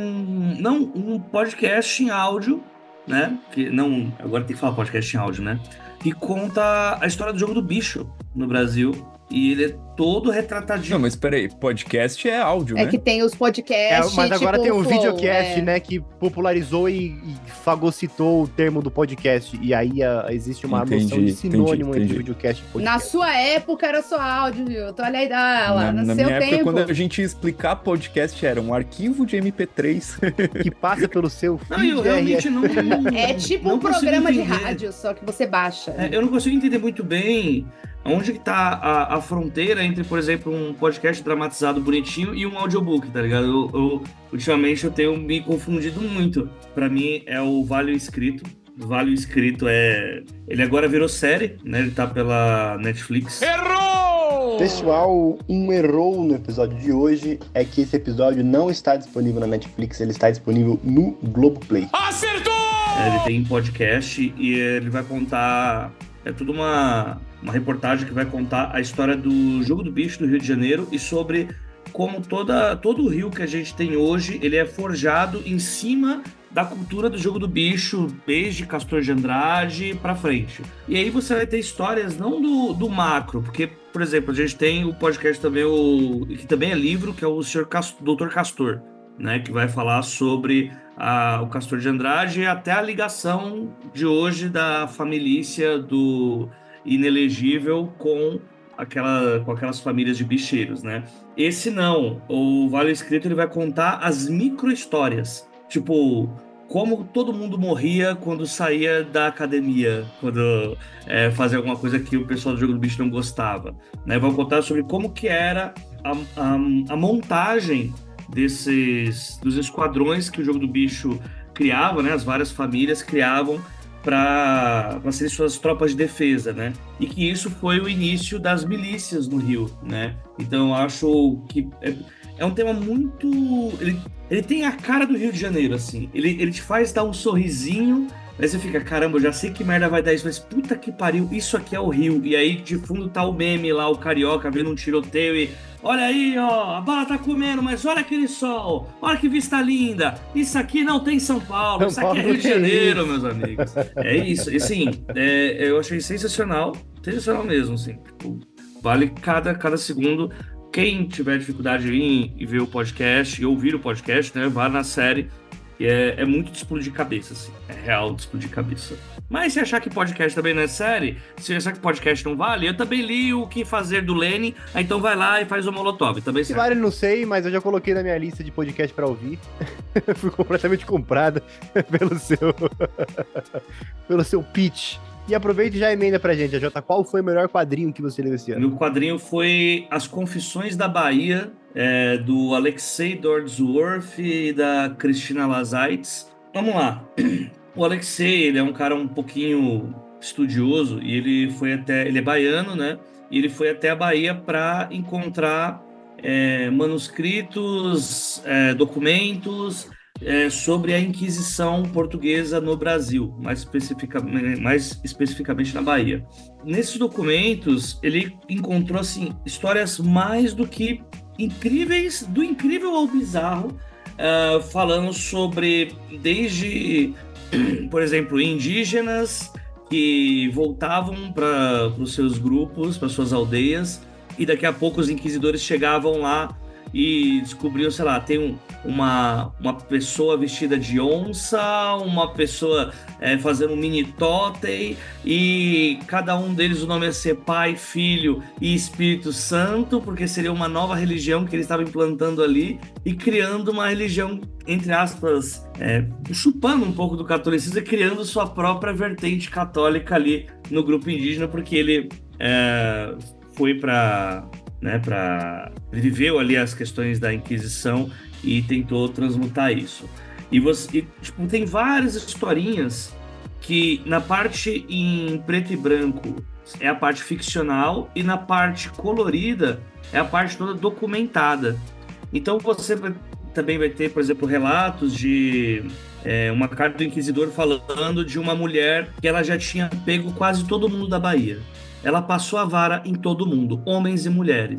[SPEAKER 5] um podcast em áudio, né? Agora tem que falar podcast em áudio, né? Que conta a história do Jogo do Bicho no Brasil. e ele é todo retratadinho.
[SPEAKER 6] Não, mas peraí, podcast é áudio, né?
[SPEAKER 4] É que tem os podcasts,
[SPEAKER 7] mas agora
[SPEAKER 4] tipo
[SPEAKER 7] tem um
[SPEAKER 4] Flow,
[SPEAKER 7] videocast, né, que popularizou e fagocitou o termo do podcast. E aí existe uma noção de sinônimo entre videocast e podcast.
[SPEAKER 4] Na sua época era só áudio, viu? Então olha aí, lá,
[SPEAKER 6] na minha época, quando a gente ia explicar podcast, era um arquivo de MP3
[SPEAKER 7] que passa pelo seu
[SPEAKER 5] feed. Não, eu realmente não...
[SPEAKER 4] É tipo um programa de rádio, só que você baixa.
[SPEAKER 5] Eu não consigo entender muito bem onde que tá a fronteira entre, por exemplo, um podcast dramatizado bonitinho e um audiobook, tá ligado? Ultimamente eu tenho me confundido muito. Pra mim é o Vale Escrito. O Vale Escrito ele agora virou série, né? Ele tá pela Netflix.
[SPEAKER 3] Errou! Pessoal, um erro no episódio de hoje é que esse episódio não está disponível na Netflix, ele está disponível no Globoplay.
[SPEAKER 1] Acertou!
[SPEAKER 5] Ele tem podcast e ele vai contar... É tudo uma reportagem que vai contar a história do Jogo do Bicho do Rio de Janeiro e sobre como todo o rio que a gente tem hoje, ele é forjado em cima da cultura do Jogo do Bicho, desde Castor de Andrade pra frente. E aí você vai ter histórias não do macro, porque, por exemplo, a gente tem o podcast também, que também é livro, que é o Dr. Castor, né, que vai falar sobre o Castor de Andrade e até a ligação de hoje da família do inelegível com aquelas famílias de bicheiros, né? Esse não, o Vale Escrito ele vai contar as micro-histórias, tipo, como todo mundo morria quando saía da academia, quando fazia alguma coisa que o pessoal do Jogo do Bicho não gostava, né? Vai contar sobre como que era a montagem dos esquadrões que o Jogo do Bicho criava, né? As várias famílias criavam para serem suas tropas de defesa, né? E que isso foi o início das milícias no Rio, né? Então eu acho que é um tema muito... Ele tem a cara do Rio de Janeiro, assim. Ele te faz dar um sorrisinho, aí você fica, caramba, eu já sei que merda vai dar isso, mas puta que pariu, isso aqui é o Rio. E aí de fundo tá o meme lá, o carioca vendo um tiroteio e... Olha aí, ó, a bala tá comendo, mas olha aquele sol, olha que vista linda. Isso aqui não tem São Paulo, isso aqui é Rio de Janeiro, meus amigos. É isso, e assim, eu achei sensacional mesmo, assim. Tipo, vale cada segundo. Quem tiver dificuldade de vir e ver o podcast, e ouvir o podcast, né, vá na série, que é muito de explodir cabeça, assim. É real de explodir cabeça. Mas se achar que podcast também não é série, se achar que podcast não vale, eu também li O Que Fazer do Lenin, aí então vai lá e faz o Molotov. Também
[SPEAKER 7] se vale, não sei, mas eu já coloquei na minha lista de podcast pra ouvir. Fui completamente comprada pelo seu pitch. E aproveita e já emenda pra gente, Jota, qual foi o melhor quadrinho que você leu esse ano?
[SPEAKER 5] Meu quadrinho foi As Confissões da Bahia, do Alexei Dordzworth e da Cristina Lazaitz. Vamos lá. O Alexei, ele é um cara um pouquinho estudioso e ele é baiano, né? E ele foi até a Bahia para encontrar manuscritos, documentos sobre a Inquisição portuguesa no Brasil, mais especificamente na Bahia. Nesses documentos, ele encontrou assim, histórias mais do que incríveis, do incrível ao bizarro, falando sobre desde... por exemplo, indígenas que voltavam para os seus grupos, para suas aldeias, e daqui a pouco os inquisidores chegavam lá e descobriam, sei lá, tem uma pessoa vestida de onça, uma pessoa fazendo um mini totem, e cada um deles o nome ia ser Pai, Filho e Espírito Santo, porque seria uma nova religião que eles estavam implantando ali e criando uma religião, entre aspas, chupando um pouco do catolicismo e criando sua própria vertente católica ali no grupo indígena, porque ele foi para... ele viveu ali as questões da Inquisição e tentou transmutar isso. E tipo, tem várias historinhas que na parte em preto e branco é a parte ficcional e na parte colorida é a parte toda documentada. Então você também vai ter, por exemplo, relatos de uma carta do Inquisidor falando de uma mulher que ela já tinha pego quase todo mundo da Bahia. Ela passou a vara em todo mundo, homens e mulheres.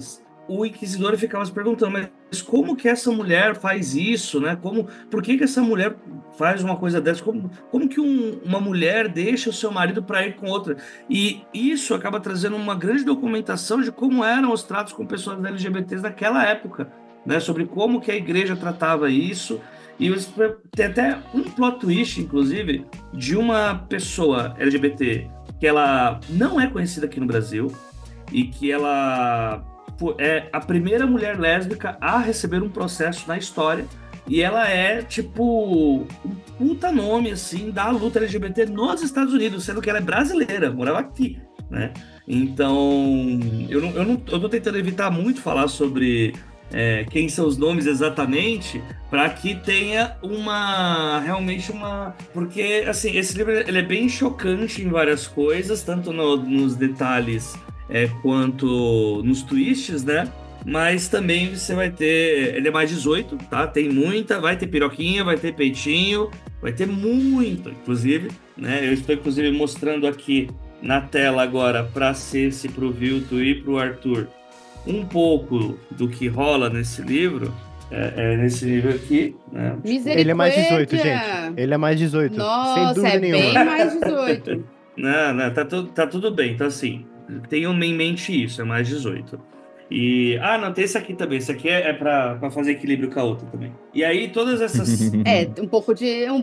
[SPEAKER 5] o inquisidor ficava se perguntando, mas como que essa mulher faz isso, né? Por que essa mulher faz uma coisa dessa? Como que uma mulher deixa o seu marido para ir com outra? E isso acaba trazendo uma grande documentação de como eram os tratos com pessoas LGBTs naquela época, né? Sobre como que a igreja tratava isso. E tem até um plot twist, inclusive, de uma pessoa LGBT que ela não é conhecida aqui no Brasil e que ela é a primeira mulher lésbica a receber um processo na história, e ela é, tipo, um puta nome, assim, da luta LGBT nos Estados Unidos, sendo que ela é brasileira, morava aqui, né? Então, eu tô tentando evitar muito falar sobre quem são os nomes exatamente, para que tenha realmente uma... Porque, assim, esse livro ele é bem chocante em várias coisas, tanto nos detalhes quanto nos twists, né? Mas também você vai ter... Ele é mais 18, tá? Tem muita... Vai ter piroquinha, vai ter peitinho, vai ter muito, inclusive, né? Eu estou, inclusive, mostrando aqui na tela agora para Ceci, pro Vilto e pro Arthur um pouco do que rola nesse livro. Nesse livro aqui, né?
[SPEAKER 7] Ele é mais 18, gente. Ele é mais 18.
[SPEAKER 4] Nossa,
[SPEAKER 7] sem dúvida nenhuma.
[SPEAKER 4] Bem mais 18.
[SPEAKER 5] Não, tá tudo bem. Então, assim, tenham em mente isso, é mais 18. E, não, tem esse aqui também. Esse aqui é pra fazer equilíbrio com a outra também. E aí, todas essas...
[SPEAKER 4] um pouco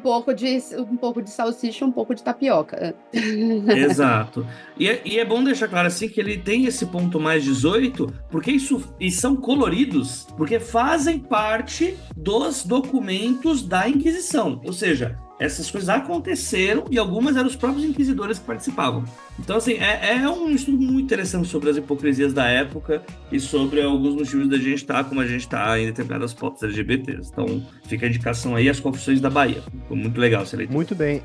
[SPEAKER 4] de salsicha, um pouco de tapioca.
[SPEAKER 5] Exato. E é bom deixar claro, assim, que ele tem esse ponto mais 18, porque e são coloridos, porque fazem parte dos documentos da Inquisição. Ou seja, essas coisas aconteceram e algumas eram os próprios inquisidores que participavam. Então, assim, é um estudo muito interessante sobre as hipocrisias da época e sobre alguns motivos da gente estar como a gente está em determinadas pautas LGBTs. Então, fica a indicação aí, As Confissões da Bahia. Ficou muito legal essa leitura.
[SPEAKER 7] Muito bem.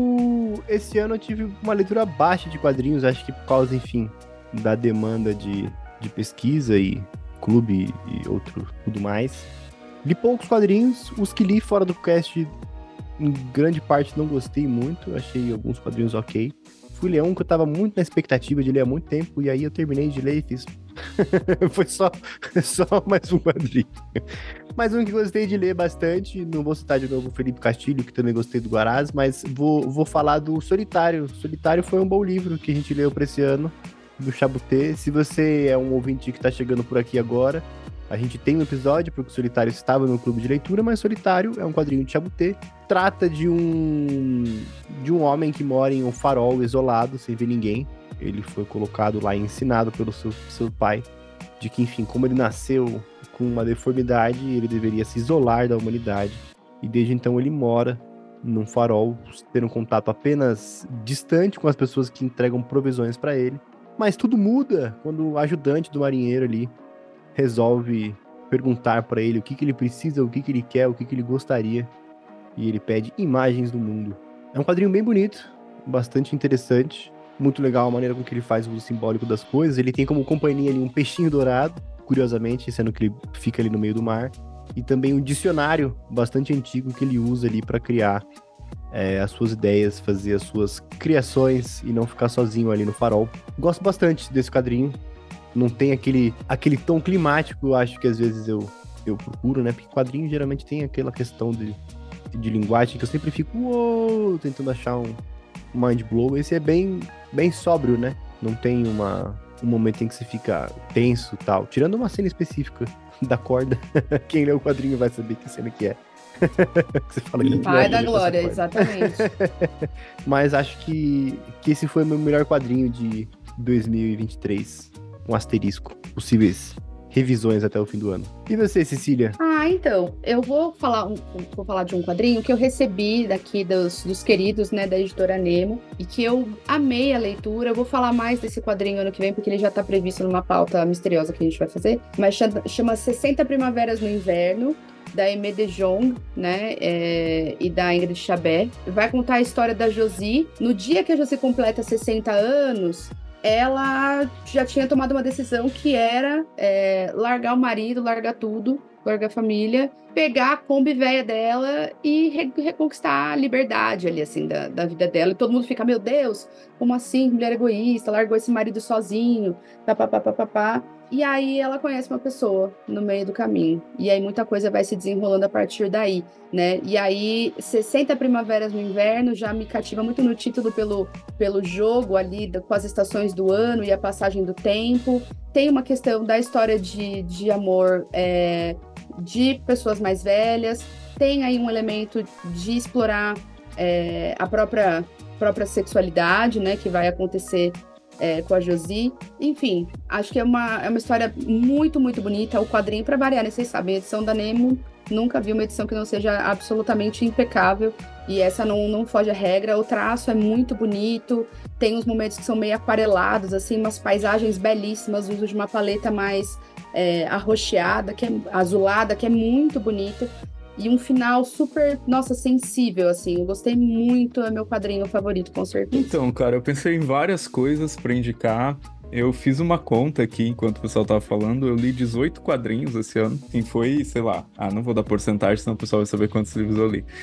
[SPEAKER 7] Esse ano eu tive uma leitura baixa de quadrinhos, acho que por causa, enfim, da demanda de pesquisa e clube e tudo mais. Li poucos quadrinhos, os que li fora do cast... Em grande parte não gostei muito, achei alguns quadrinhos ok. Fui ler um que eu tava muito na expectativa de ler há muito tempo, e aí eu terminei de ler e fiz... Foi só mais um quadrinho. Mais um que gostei de ler bastante, não vou citar de novo o Felipe Castilho, que também gostei do Guaraz, mas vou falar do Solitário. Solitário foi um bom livro que a gente leu pra esse ano, do Chabutê. Se você é um ouvinte que tá chegando por aqui agora, a gente tem um episódio, porque o Solitário estava no clube de leitura, mas Solitário é um quadrinho de Chabutê. Trata de um homem que mora em um farol isolado, sem ver ninguém. Ele foi colocado lá e ensinado pelo seu pai, de que, enfim, como ele nasceu com uma deformidade, ele deveria se isolar da humanidade. E desde então ele mora num farol, tendo um contato apenas distante com as pessoas que entregam provisões para ele. Mas tudo muda quando o ajudante do marinheiro ali resolve perguntar para ele o que ele precisa, o que ele quer, o que ele gostaria, e ele pede imagens do mundo. É um quadrinho bem bonito, bastante interessante, muito legal a maneira com que ele faz o uso simbólico das coisas. Ele tem como companhia ali um peixinho dourado, curiosamente, sendo que ele fica ali no meio do mar, e também um dicionário bastante antigo que ele usa ali para criar as suas ideias, fazer as suas criações e não ficar sozinho ali no farol. Gosto bastante desse quadrinho. Não tem aquele tom climático, eu acho que às vezes eu procuro, né? Porque quadrinho geralmente tem aquela questão de linguagem que eu sempre fico tentando achar um mind blow. Esse é bem sóbrio, né? Não tem um momento em que você fica tenso e tal. Tirando uma cena específica da corda, quem lê o quadrinho vai saber que cena que é. Você fala que
[SPEAKER 4] Pai da Glória, exatamente.
[SPEAKER 7] Mas acho que esse foi o meu melhor quadrinho de 2023. Um asterisco. Possíveis revisões até o fim do ano. E você, Cecília?
[SPEAKER 4] Então, eu vou falar de um quadrinho que eu recebi daqui dos queridos, né, da editora Nemo, e que eu amei a leitura. Eu vou falar mais desse quadrinho ano que vem, porque ele já tá previsto numa pauta misteriosa que a gente vai fazer, mas chama 60 Primaveras no Inverno, da Aimee de Jong, né, e da Ingrid Chabé. Vai contar a história da Josie. No dia que a Josie completa 60 anos, ela já tinha tomado uma decisão que era largar o marido, largar tudo, largar a família pegar a Kombi velha dela e reconquistar a liberdade ali, assim, da vida dela. E todo mundo fica, meu Deus, como assim? Mulher egoísta, largou esse marido sozinho, papapá. E aí ela conhece uma pessoa no meio do caminho. E aí muita coisa vai se desenrolando a partir daí, né? E aí 60 Primaveras no Inverno já me cativa muito no título pelo jogo ali, com as estações do ano e a passagem do tempo. Tem uma questão da história de amor de pessoas mais velhas. Tem aí um elemento de explorar a própria sexualidade, né? Que vai acontecer com a Josie. Enfim, acho que é uma história muito, muito bonita. O quadrinho, para variar, né? Vocês sabem, a edição da Nemo, nunca vi uma edição que não seja absolutamente impecável. E essa não foge à regra. O traço é muito bonito. Tem uns momentos que são meio aquarelados, assim, umas paisagens belíssimas, o uso de uma paleta mais arroxeada, azulada, que é muito bonito. E um final super, nossa, sensível, assim. Eu gostei muito, é meu quadrinho favorito, com certeza.
[SPEAKER 6] Então, cara, eu pensei em várias coisas pra indicar. Eu fiz uma conta aqui, enquanto o pessoal tava falando, eu li 18 quadrinhos esse ano. E foi, sei lá, não vou dar porcentagem, senão o pessoal vai saber quantos livros eu li.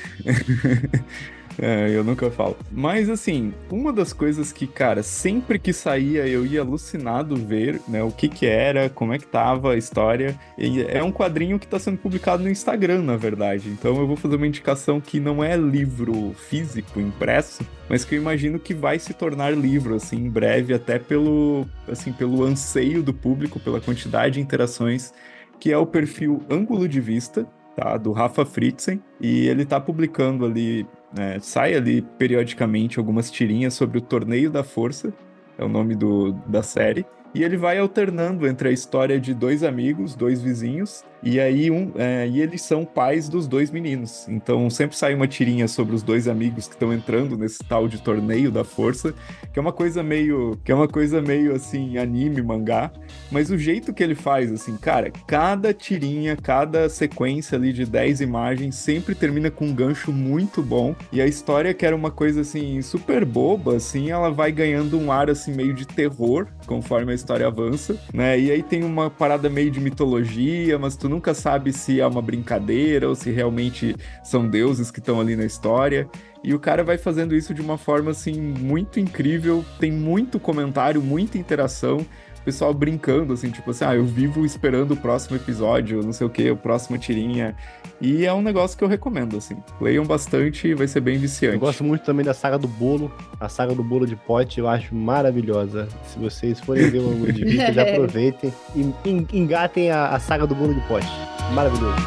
[SPEAKER 6] Eu nunca falo. Mas, assim, uma das coisas que, cara, sempre que saía eu ia alucinado ver, né, o que era, como é que tava a história. E é um quadrinho que tá sendo publicado no Instagram, na verdade. Então eu vou fazer uma indicação que não é livro físico, impresso, mas que eu imagino que vai se tornar livro, assim, em breve, até pelo anseio do público, pela quantidade de interações, que é o perfil Ângulo de Vista, tá, do Rafa Fritzen, e ele tá publicando ali, sai ali periodicamente algumas tirinhas sobre o Torneio da Força, é o nome da série, e ele vai alternando entre a história de dois amigos, dois vizinhos, e aí e eles são pais dos dois meninos. Então sempre sai uma tirinha sobre os dois amigos que estão entrando nesse tal de Torneio da Força, que é uma coisa meio assim, anime, mangá, mas o jeito que ele faz, assim, cara, cada tirinha, cada sequência ali de 10 imagens sempre termina com um gancho muito bom, e a história, que era uma coisa assim super boba, assim, ela vai ganhando um ar assim meio de terror conforme a história avança, né? E aí tem uma parada meio de mitologia, mas tu nunca sabe se é uma brincadeira ou se realmente são deuses que estão ali na história. E o cara vai fazendo isso de uma forma, assim, muito incrível. Tem muito comentário, muita interação. O pessoal brincando, assim, tipo assim, eu vivo esperando o próximo episódio, não sei o que, a próxima tirinha. E é um negócio que eu recomendo, assim. Leiam bastante e vai ser bem viciante.
[SPEAKER 7] Eu gosto muito também da saga do bolo. A saga do bolo de pote eu acho maravilhosa. Se vocês forem ver o Ângulo de Vista, já aproveitem e engatem a saga do bolo de pote. Maravilhoso.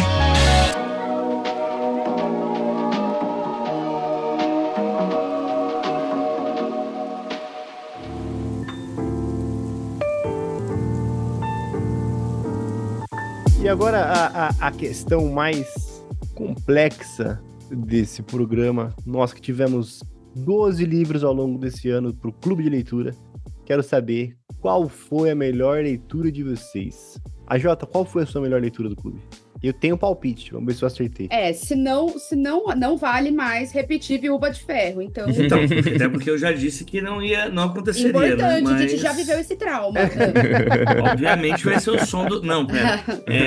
[SPEAKER 7] E agora a questão mais complexa desse programa. Nós que tivemos 12 livros ao longo desse ano para o Clube de Leitura. Quero saber qual foi a melhor leitura de vocês. A Jota, qual foi a sua melhor leitura do clube? Eu tenho um palpite, vamos ver se eu acertei.
[SPEAKER 4] Se não vale mais repetir Viúva de Ferro, então...
[SPEAKER 5] Até porque eu já disse que não aconteceria,
[SPEAKER 4] importante,
[SPEAKER 5] né?
[SPEAKER 4] A gente já viveu esse trauma.
[SPEAKER 5] Obviamente vai ser o som do... Não, pera.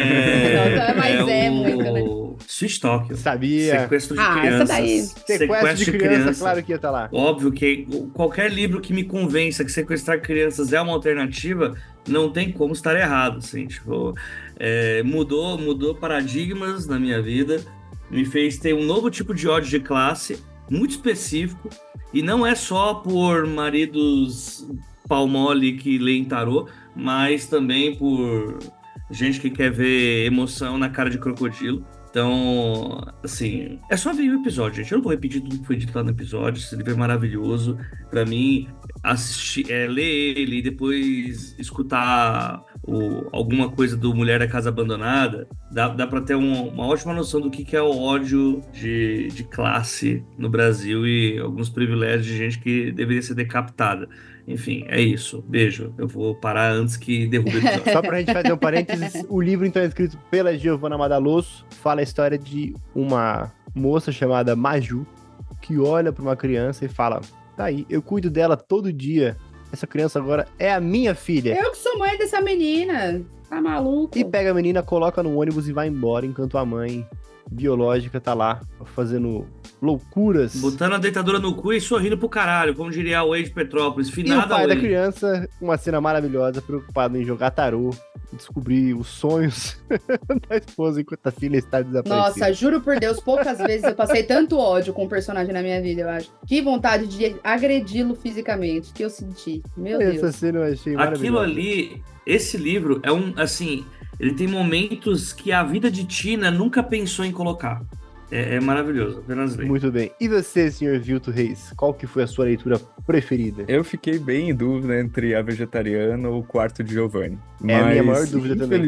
[SPEAKER 4] Muito, né?
[SPEAKER 5] Sweet Tokyo.
[SPEAKER 7] Sabia.
[SPEAKER 5] Sequestro de crianças.
[SPEAKER 4] Essa daí.
[SPEAKER 7] Sequestro de criança, claro que ia estar lá.
[SPEAKER 5] Óbvio que qualquer livro que me convença que sequestrar crianças é uma alternativa, não tem como estar errado, assim, tipo... mudou paradigmas na minha vida, me fez ter um novo tipo de ódio de classe, muito específico, e não é só por maridos pau mole que leem tarô, mas também por gente que quer ver emoção na cara de crocodilo. Então, assim, é só ver o episódio, gente. Eu não vou repetir tudo que foi dito lá no episódio. Esse livro é maravilhoso. Pra mim, ler ele e depois escutar alguma coisa do Mulher da Casa Abandonada, dá pra ter uma ótima noção do que é o ódio de classe no Brasil e alguns privilégios de gente que deveria ser decapitada. Enfim, é isso. Beijo. Eu vou parar antes que derrube o episódio.
[SPEAKER 7] Só pra gente fazer um parênteses, o livro então é escrito pela Giovanna Madaloso, fala a história de uma moça chamada Maju, que olha pra uma criança e fala, tá aí, eu cuido dela todo dia, essa criança agora é a minha filha.
[SPEAKER 4] Eu que sou mãe dessa menina. Tá maluco?
[SPEAKER 7] E pega a menina, coloca no ônibus e vai embora, enquanto a mãe biológica tá lá, fazendo loucuras.
[SPEAKER 5] Botando a deitadura no cu e sorrindo pro caralho, como diria o Wade Petrópolis.
[SPEAKER 7] E o pai da criança, uma cena maravilhosa, preocupado em jogar tarô, descobrir os sonhos da esposa enquanto a filha está desaparecida.
[SPEAKER 4] Nossa, juro por Deus, poucas vezes eu passei tanto ódio com um personagem na minha vida, eu acho. Que vontade de agredi-lo fisicamente, que eu senti. Meu Deus.
[SPEAKER 7] Essa cena eu achei maravilhosa.
[SPEAKER 5] Aquilo ali, esse livro é assim, ele tem momentos que a vida de Tina nunca pensou em colocar. É maravilhoso, apenas ler.
[SPEAKER 7] Muito bem. E você, senhor Vilto Reis, qual que foi a sua leitura preferida?
[SPEAKER 6] Eu fiquei bem em dúvida entre A Vegetariana ou O Quarto de Giovanni.
[SPEAKER 7] É a minha maior dúvida também.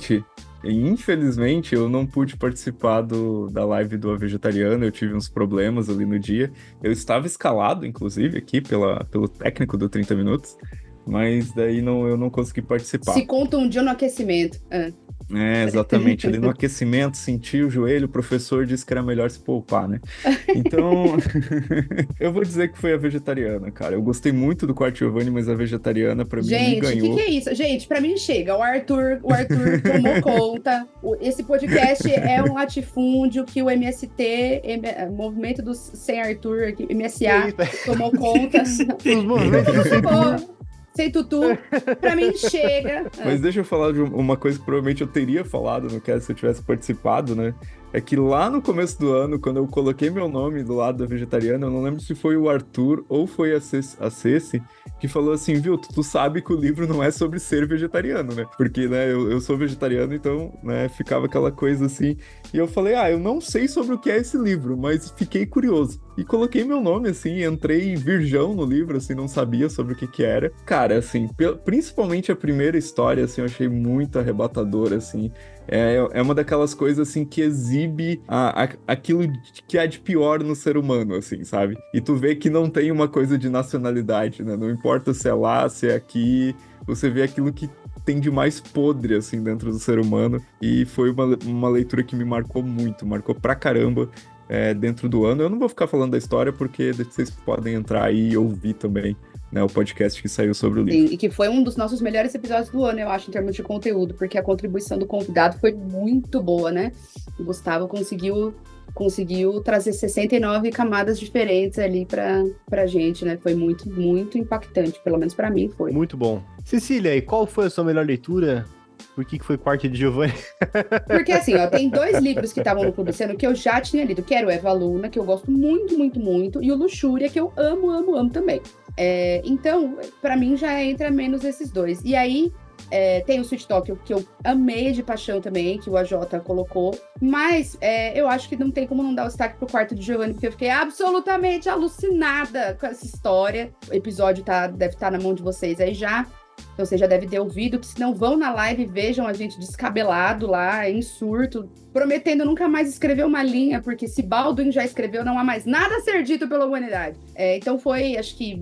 [SPEAKER 6] Infelizmente, eu não pude participar da live do A Vegetariana, eu tive uns problemas ali no dia. Eu estava escalado, inclusive, aqui pelo técnico do 30 Minutos, mas daí eu não consegui participar.
[SPEAKER 4] Se contundiu no aquecimento.
[SPEAKER 6] Exatamente. Ali no aquecimento, senti o joelho, o professor disse que era melhor se poupar, né? Então, eu vou dizer que foi A Vegetariana, cara. Eu gostei muito do Quarto Giovanni, mas A Vegetariana, pra mim, me ganhou.
[SPEAKER 4] Gente, o que é isso? Gente, pra mim chega. O Arthur tomou conta. Esse podcast é um latifúndio que o MST, Movimento dos Sem Arthur, MSA, tomou conta.
[SPEAKER 7] Os movimentos do
[SPEAKER 4] Sem tutu, pra mim chega.
[SPEAKER 6] Mas deixa eu falar de uma coisa que provavelmente eu teria falado no cast se eu tivesse participado, né? É que lá no começo do ano, quando eu coloquei meu nome do lado da Vegetariana, eu não lembro se foi o Arthur ou foi a Ceci que falou assim, viu, tu sabe que o livro não é sobre ser vegetariano, né? Porque, né, eu sou vegetariano, então, né, ficava aquela coisa assim. E eu falei, eu não sei sobre o que é esse livro, mas fiquei curioso. E coloquei meu nome, assim, entrei virgão no livro, assim, não sabia sobre o que era. Cara, assim, principalmente a primeira história, assim, eu achei muito arrebatadora, assim. É uma daquelas coisas, assim, que exibe aquilo que há de pior no ser humano, assim, sabe? E tu vê que não tem uma coisa de nacionalidade, né? Não importa se é lá, se é aqui, você vê aquilo que tem de mais podre, assim, dentro do ser humano. E foi uma leitura que me marcou muito, marcou pra caramba dentro do ano. Eu não vou ficar falando da história, porque vocês podem entrar aí e ouvir também, né, o podcast que saiu sobre o livro.
[SPEAKER 4] Sim, e que foi um dos nossos melhores episódios do ano, eu acho, em termos de conteúdo, porque a contribuição do convidado foi muito boa, né? O Gustavo conseguiu trazer 69 camadas diferentes ali pra gente, né? Foi muito, muito impactante, pelo menos pra mim foi.
[SPEAKER 7] Muito bom. Cecília, e qual foi a sua melhor leitura? Por que foi Quarto de Giovanni?
[SPEAKER 4] Porque assim, tem 2 livros que estavam no Clube esse ano que eu já tinha lido, que era o Eva Luna, que eu gosto muito, muito, muito, e o Luxúria, que eu amo, amo, amo também. Então, pra mim já entra menos esses 2. E aí, tem o Sweet Talk, que eu amei de paixão também, que o AJ colocou. Mas eu acho que não tem como não dar o destaque pro Quarto de Giovanni, porque eu fiquei absolutamente alucinada com essa história. O episódio deve estar na mão de vocês aí já. Então você já deve ter ouvido, que se não vão na live e vejam a gente descabelado lá, em surto, prometendo nunca mais escrever uma linha, porque se Baldwin já escreveu, não há mais nada a ser dito pela humanidade. Então foi, acho que,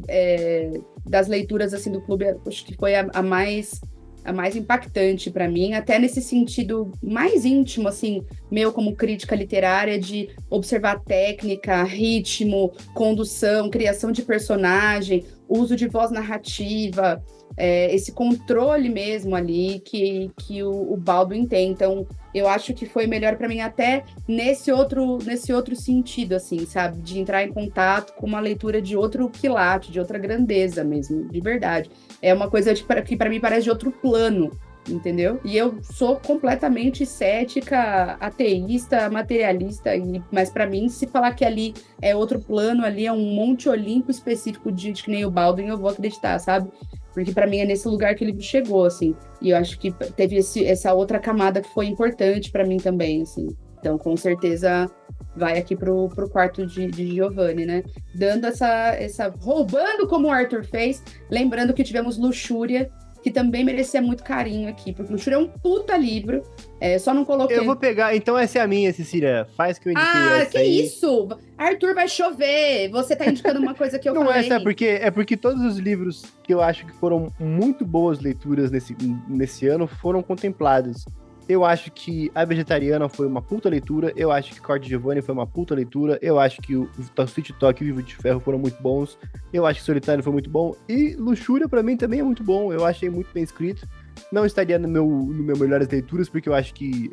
[SPEAKER 4] das leituras assim do clube, acho que foi a mais impactante para mim, até nesse sentido mais íntimo, assim, meu como crítica literária, de observar técnica, ritmo, condução, criação de personagem, uso de voz narrativa, esse controle mesmo ali que o Baldwin tem. Então, eu acho que foi melhor para mim até nesse outro sentido, assim, sabe? De entrar em contato com uma leitura de outro quilate, de outra grandeza mesmo, de verdade. É uma coisa que para mim parece de outro plano, entendeu? E eu sou completamente cética, ateísta, materialista, mas para mim, se falar que ali é outro plano, ali é um Monte Olimpo específico de que nem o Baldwin, eu vou acreditar, sabe? Porque para mim é nesse lugar que o livro chegou, assim. E eu acho que teve essa outra camada que foi importante para mim também, assim. Então, com certeza, vai aqui pro Quarto de Giovanni, né? Dando roubando como o Arthur fez. Lembrando que tivemos Luxúria, que também merecia muito carinho aqui, porque Luxúria é um puta livro. Só não coloquei...
[SPEAKER 7] Eu vou pegar, então essa é a minha, Cecília. Faz que eu indiquei
[SPEAKER 4] que aí. Isso? Arthur, vai chover. Você tá indicando uma coisa que eu
[SPEAKER 7] não
[SPEAKER 4] falei.
[SPEAKER 7] Não, é porque todos os livros que eu acho que foram muito boas leituras nesse ano foram contemplados. Eu acho que A Vegetariana foi uma puta leitura. Eu acho que Corte Giovanni foi uma puta leitura. Eu acho que o City Talk e o Vivo de Ferro foram muito bons. Eu acho que Solitário foi muito bom. E Luxúria, pra mim, também é muito bom. Eu achei muito bem escrito. Não estaria no meu melhores leituras, porque eu acho que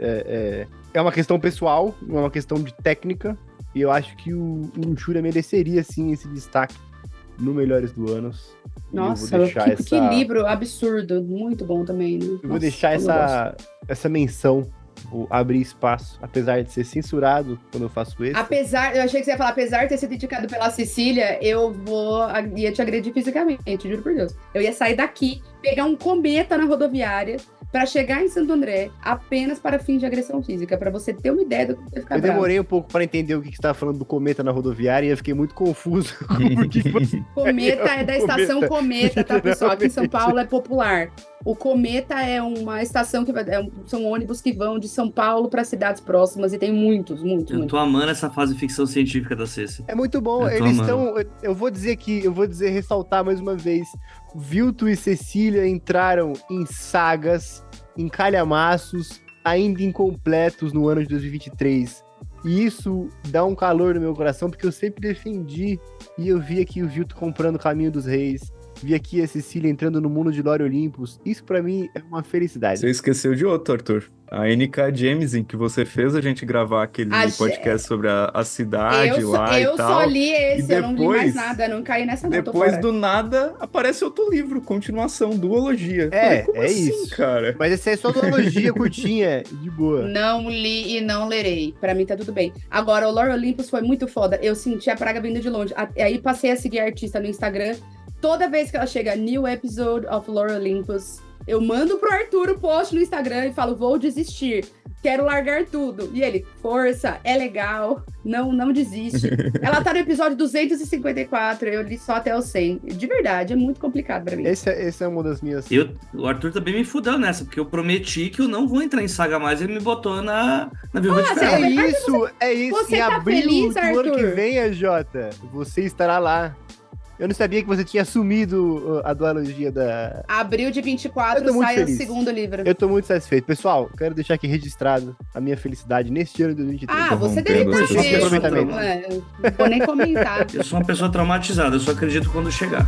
[SPEAKER 7] é uma questão pessoal, não é uma questão de técnica. E eu acho que o Luxúria mereceria, sim, esse destaque no Melhores do Ano.
[SPEAKER 4] Nossa, que livro absurdo. Muito bom também, né?
[SPEAKER 7] Eu vou deixar essa menção, o Abrir Espaço, apesar de ser censurado quando eu faço isso.
[SPEAKER 4] Eu achei que você ia falar, apesar de ter sido indicado pela Cecília, ia te agredir fisicamente, juro por Deus. Eu ia sair daqui, pegar um cometa na rodoviária, para chegar em Santo André apenas para fins de agressão física, para você ter uma ideia do que você ficar
[SPEAKER 7] bravo. Eu demorei um pouco para entender o que você estava falando do cometa na rodoviária e eu fiquei muito confuso.
[SPEAKER 4] Cometa é da estação Cometa, tá, pessoal? Aqui em São Paulo é popular. O Cometa é uma estação que são ônibus que vão de São Paulo para cidades próximas e tem muitos.
[SPEAKER 5] Eu tô amando essa fase de ficção científica da Ceci.
[SPEAKER 7] É muito bom. Eu vou ressaltar mais uma vez. Vilto e Cecília entraram em sagas, em calhamaços, ainda incompletos no ano de 2023. E isso dá um calor no meu coração, porque eu sempre defendi e eu vi aqui o Vilto comprando o Caminho dos Reis. Vi aqui a Cecília entrando no mundo de Lore Olympus. Isso pra mim é uma felicidade.
[SPEAKER 6] Você esqueceu de outro, Arthur. A N.K. Jemisin, que você fez a gente gravar aquele podcast sobre a cidade lá e tal.
[SPEAKER 4] Eu só li esse, depois, eu não li mais nada, não caí nessa nota.
[SPEAKER 6] Depois do nada, aparece outro livro, continuação, duologia.
[SPEAKER 7] Como
[SPEAKER 6] assim,
[SPEAKER 7] isso,
[SPEAKER 6] cara?
[SPEAKER 7] Mas esse é só duologia curtinha, de boa.
[SPEAKER 4] Não li e não lerei. Pra mim tá tudo bem. Agora, o Lore Olympus foi muito foda. Eu senti a praga vindo de longe. Aí passei a seguir a artista no Instagram. Toda vez que ela chega, new episode of Lore Olympus, eu mando pro Arthur o post no Instagram e falo, vou desistir, quero largar tudo. E ele, força, é legal, não desiste. Ela tá no episódio 254, eu li só até o 100. De verdade, é muito complicado pra mim.
[SPEAKER 7] Esse é uma das minhas...
[SPEAKER 5] O Arthur também me fudeu nessa, porque eu prometi que eu não vou entrar em saga mais, ele me botou na Viúva de Ferro.
[SPEAKER 7] É isso.
[SPEAKER 4] Você
[SPEAKER 7] em
[SPEAKER 4] tá
[SPEAKER 7] abril
[SPEAKER 4] feliz,
[SPEAKER 7] do
[SPEAKER 4] Arthur?
[SPEAKER 7] ano que vem, Jota, você estará lá. Eu não sabia que você tinha assumido a duologia da...
[SPEAKER 4] Abril de 24 sai o segundo livro.
[SPEAKER 7] Eu tô muito satisfeito. Pessoal, quero deixar aqui registrado a minha felicidade neste ano de 2023.
[SPEAKER 4] Você deve estar mesmo. Não vou nem comentar.
[SPEAKER 5] Eu sou uma pessoa traumatizada, eu só acredito quando chegar.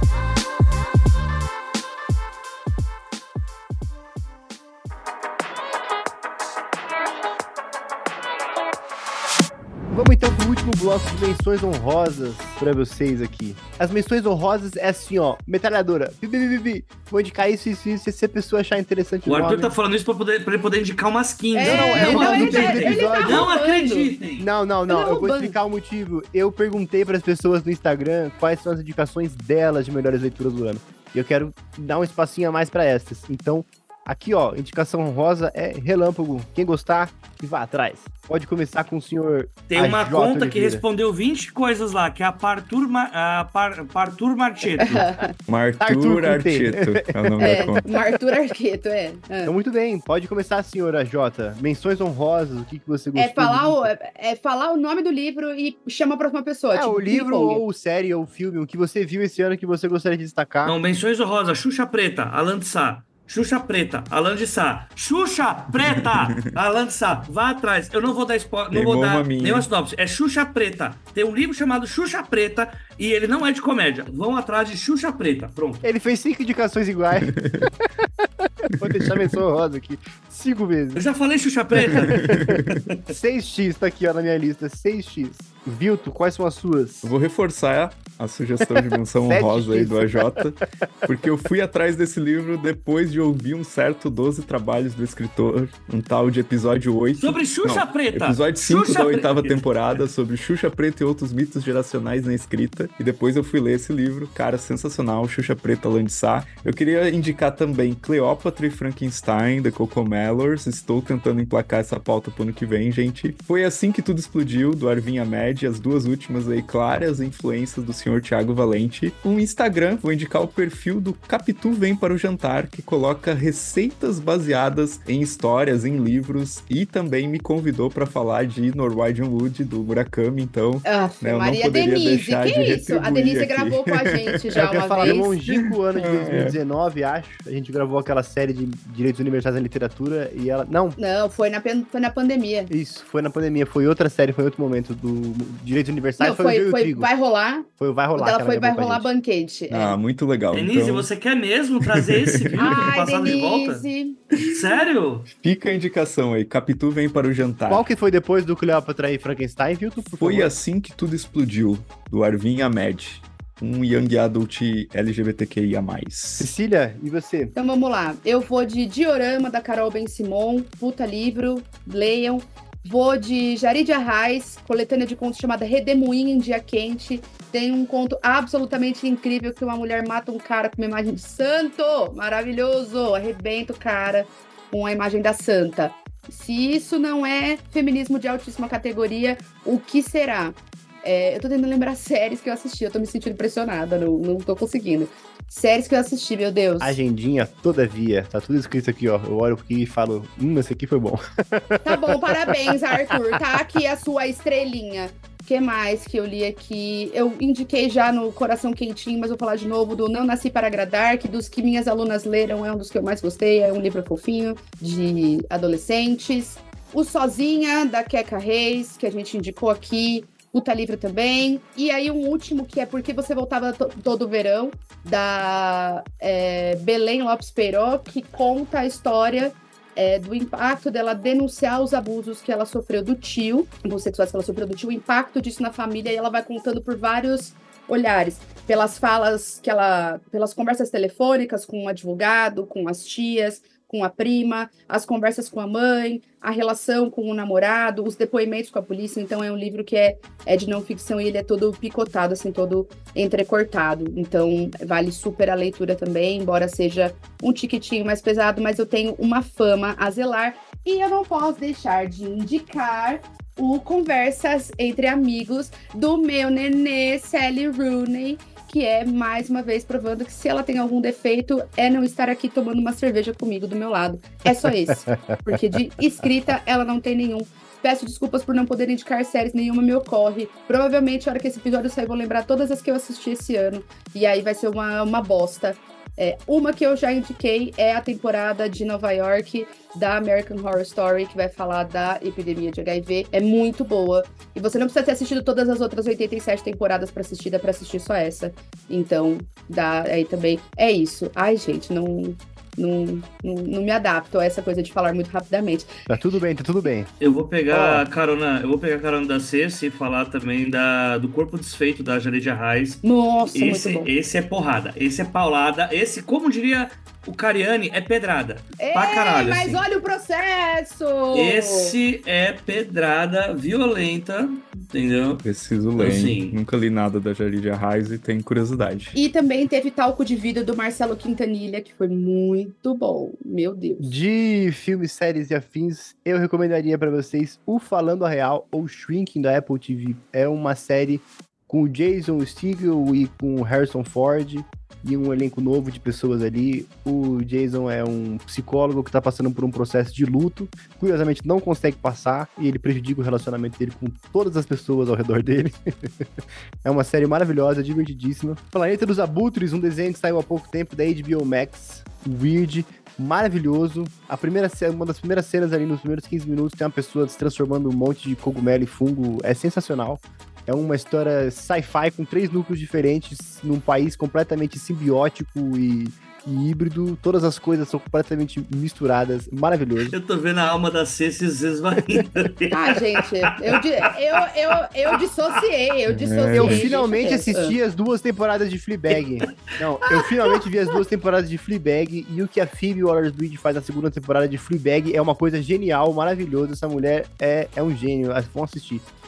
[SPEAKER 7] Vamos então pro último bloco de menções honrosas pra vocês aqui. As menções honrosas é assim, ó, metralhadora. Vou indicar isso, se a pessoa achar interessante
[SPEAKER 5] o Arthur tá falando isso pra ele poder indicar umas 15.
[SPEAKER 7] Não
[SPEAKER 5] acreditem.
[SPEAKER 7] Não, eu vou explicar o motivo. Eu perguntei pras pessoas no Instagram quais são as indicações delas de melhores leituras do ano. E eu quero dar um espacinho a mais pra essas. Então, aqui, ó, indicação honrosa é Relâmpago. Quem gostar, que vá atrás. Pode começar com o senhor...
[SPEAKER 5] Tem uma conta que respondeu 20 coisas lá, que é a Partur Marcheto.
[SPEAKER 6] Martur Archeto é o nome da conta.
[SPEAKER 4] Martur Archeto,
[SPEAKER 7] Então, muito bem. Pode começar, senhora Jota. Menções honrosas, o que você gostou?
[SPEAKER 4] Falar o nome do livro e chama a próxima pessoa.
[SPEAKER 7] Tipo, o livro ou série ou filme, o que você viu esse ano que você gostaria de destacar.
[SPEAKER 5] Não, menções honrosas. Xuxa Preta, Alan de Sá. Xuxa Preta, Alan de Sá. Xuxa Preta, Alan de Sá. Vá atrás. Eu não vou dar spoiler, não vou dar nenhuma sinopse. É Xuxa Preta. Tem um livro chamado Xuxa Preta e ele não é de comédia. Vão atrás de Xuxa Preta. Pronto.
[SPEAKER 7] Ele fez 5 indicações iguais. Vou deixar a menção honrosa aqui. 5 vezes.
[SPEAKER 5] Eu já falei Xuxa Preta.
[SPEAKER 7] 6x tá aqui, ó, na minha lista. 6x. Vilto, quais são as suas?
[SPEAKER 6] Eu vou reforçar a sugestão de menção honrosa aí do AJ, porque eu fui atrás desse livro depois de ouvir um certo 12 trabalhos do escritor, um tal de episódio 8.
[SPEAKER 5] Sobre Xuxa Preta!
[SPEAKER 6] Episódio 5 da 8ª temporada, sobre Xuxa Preta e outros mitos geracionais na escrita. E depois eu fui ler esse livro, cara, sensacional, Xuxa Preta, Alan de Sá. Eu queria indicar também Cleópatra e Frankenstein, The Cocomelons. Estou tentando emplacar essa pauta pro ano que vem, gente. Foi assim que tudo explodiu, do Arvin Ahmed, as duas últimas aí, claras influências do senhor Thiago Valente, um Instagram, vou indicar o perfil do Capitu Vem para o Jantar, que coloca receitas baseadas em histórias, em livros, e também me convidou para falar de Norwegian Wood, do Murakami, então eu não poderia deixar de retribuir
[SPEAKER 4] isso? A Denise gravou com a gente já uma vez.
[SPEAKER 7] No longínquo ano de 2019, acho, a gente gravou aquela série de Direitos Universais na Literatura e ela... Não,
[SPEAKER 4] foi na pandemia.
[SPEAKER 7] Isso, foi na pandemia, foi outra série, foi outro momento do Direitos Universais.
[SPEAKER 4] Não, foi Vai Rolar.
[SPEAKER 7] Foi o Vai Rolar.
[SPEAKER 4] Ela foi Vai Rolar Banquete.
[SPEAKER 6] Muito legal.
[SPEAKER 5] Denise,
[SPEAKER 6] então...
[SPEAKER 5] você quer mesmo trazer esse filme passado de volta? Sério?
[SPEAKER 6] Fica a indicação aí, Capitu Vem para o Jantar.
[SPEAKER 7] Qual que foi depois do Cleópatra e Frankenstein, viu?
[SPEAKER 6] Foi Assim que Tudo Explodiu, do Arvin Ahmed. Um young adult LGBTQIA+.
[SPEAKER 7] Cecília, e você?
[SPEAKER 4] Então vamos lá. Eu vou de Diorama, da Carol Ben-Simon. Puta livro, leiam. Vou de Jarid Arraes, coletânea de contos chamada Redemoinho em Dia Quente. Tem um conto absolutamente incrível que uma mulher mata um cara com uma imagem de santo. Maravilhoso! Arrebenta o cara com a imagem da santa. Se isso não é feminismo de altíssima categoria, o que será? Eu tô tentando lembrar séries que eu assisti, eu tô me sentindo pressionada, não tô conseguindo. Séries que eu assisti, meu Deus.
[SPEAKER 7] Agendinha, todavia, tá tudo escrito aqui, ó. Eu olho aqui e falo, esse aqui foi bom.
[SPEAKER 4] Tá bom, parabéns, Arthur. Tá aqui a sua estrelinha. O que mais que eu li aqui? Eu indiquei já no Coração Quentinho, mas vou falar de novo do Não Nasci para Agradar, que dos que minhas alunas leram é um dos que eu mais gostei, é um livro fofinho de adolescentes. O Sozinha, da Queca Reis, que a gente indicou aqui. Puta livro também. E aí um último, que é Porque Você Voltava Todo Verão, da Belém Lopes Peiró, que conta a história do impacto dela denunciar os abusos que ela sofreu do tio, abusos sexuais que ela sofreu do tio, o impacto disso na família, e ela vai contando por vários olhares, pelas falas pelas conversas telefônicas com o advogado, com as tias, com a prima, as conversas com a mãe, a relação com o namorado, os depoimentos com a polícia. Então é um livro que é de não ficção e ele é todo picotado, assim, todo entrecortado. Então vale super a leitura também, embora seja um tiquitinho mais pesado, mas eu tenho uma fama a zelar. E eu não posso deixar de indicar o Conversas Entre Amigos do meu nenê, Sally Rooney, que é, mais uma vez, provando que se ela tem algum defeito, é não estar aqui tomando uma cerveja comigo do meu lado. É só esse. Porque de escrita, ela não tem nenhum. Peço desculpas por não poder indicar séries, nenhuma me ocorre. Provavelmente, a hora que esse episódio sair, vou lembrar todas as que eu assisti esse ano. E aí vai ser uma bosta. Uma que eu já indiquei é a temporada de Nova York da American Horror Story, que vai falar da epidemia de HIV. É muito boa. E você não precisa ter assistido todas as outras 87 temporadas pra assistir, dá pra assistir só essa. Então, aí também. É isso. Ai, gente, não me adapto a essa coisa de falar muito rapidamente.
[SPEAKER 7] Tá tudo bem.
[SPEAKER 5] Eu vou pegar a carona da Ceci e falar também do Corpo Desfeito, da Jarid Arraes.
[SPEAKER 4] Nossa, muito bom.
[SPEAKER 5] Esse é porrada, esse é paulada, esse, como diria o Cariani, é pedrada. Pra caralho,
[SPEAKER 4] mas
[SPEAKER 5] assim.
[SPEAKER 4] Olha o processo!
[SPEAKER 5] Esse é pedrada violenta, entendeu?
[SPEAKER 6] Preciso ler, assim. Nunca li nada da Jarid Arraes e tenho curiosidade.
[SPEAKER 4] E também teve Talco de Vida, do Marcelo Quintanilha, que foi muito bom, meu Deus.
[SPEAKER 7] De filmes, séries e afins, eu recomendaria pra vocês o Falando a Real, ou Shrinking, da Apple TV. É uma série com o Jason Segel e com o Harrison Ford, e um elenco novo de pessoas ali. O Jason é um psicólogo que tá passando por um processo de luto, curiosamente não consegue passar, e ele prejudica o relacionamento dele com todas as pessoas ao redor dele. É uma série maravilhosa, divertidíssima. Planeta dos Abutres, um desenho que saiu há pouco tempo da HBO Max, Weird, maravilhoso. Uma das primeiras cenas ali, nos primeiros 15 minutos, tem uma pessoa se transformando um monte de cogumelo e fungo, é sensacional. É uma história sci-fi com 3 núcleos diferentes, num país completamente simbiótico e híbrido. Todas as coisas são completamente misturadas. Maravilhoso.
[SPEAKER 5] Eu tô vendo a alma da Ceci esvaindo.
[SPEAKER 4] Gente, eu dissociei.
[SPEAKER 7] Eu finalmente assisti as 2 temporadas de Fleabag. Eu finalmente vi as 2 temporadas de Fleabag, e o que a Phoebe Waller-Bridge faz na segunda temporada de Fleabag é uma coisa genial, maravilhosa. Essa mulher é um gênio. Vão assistir.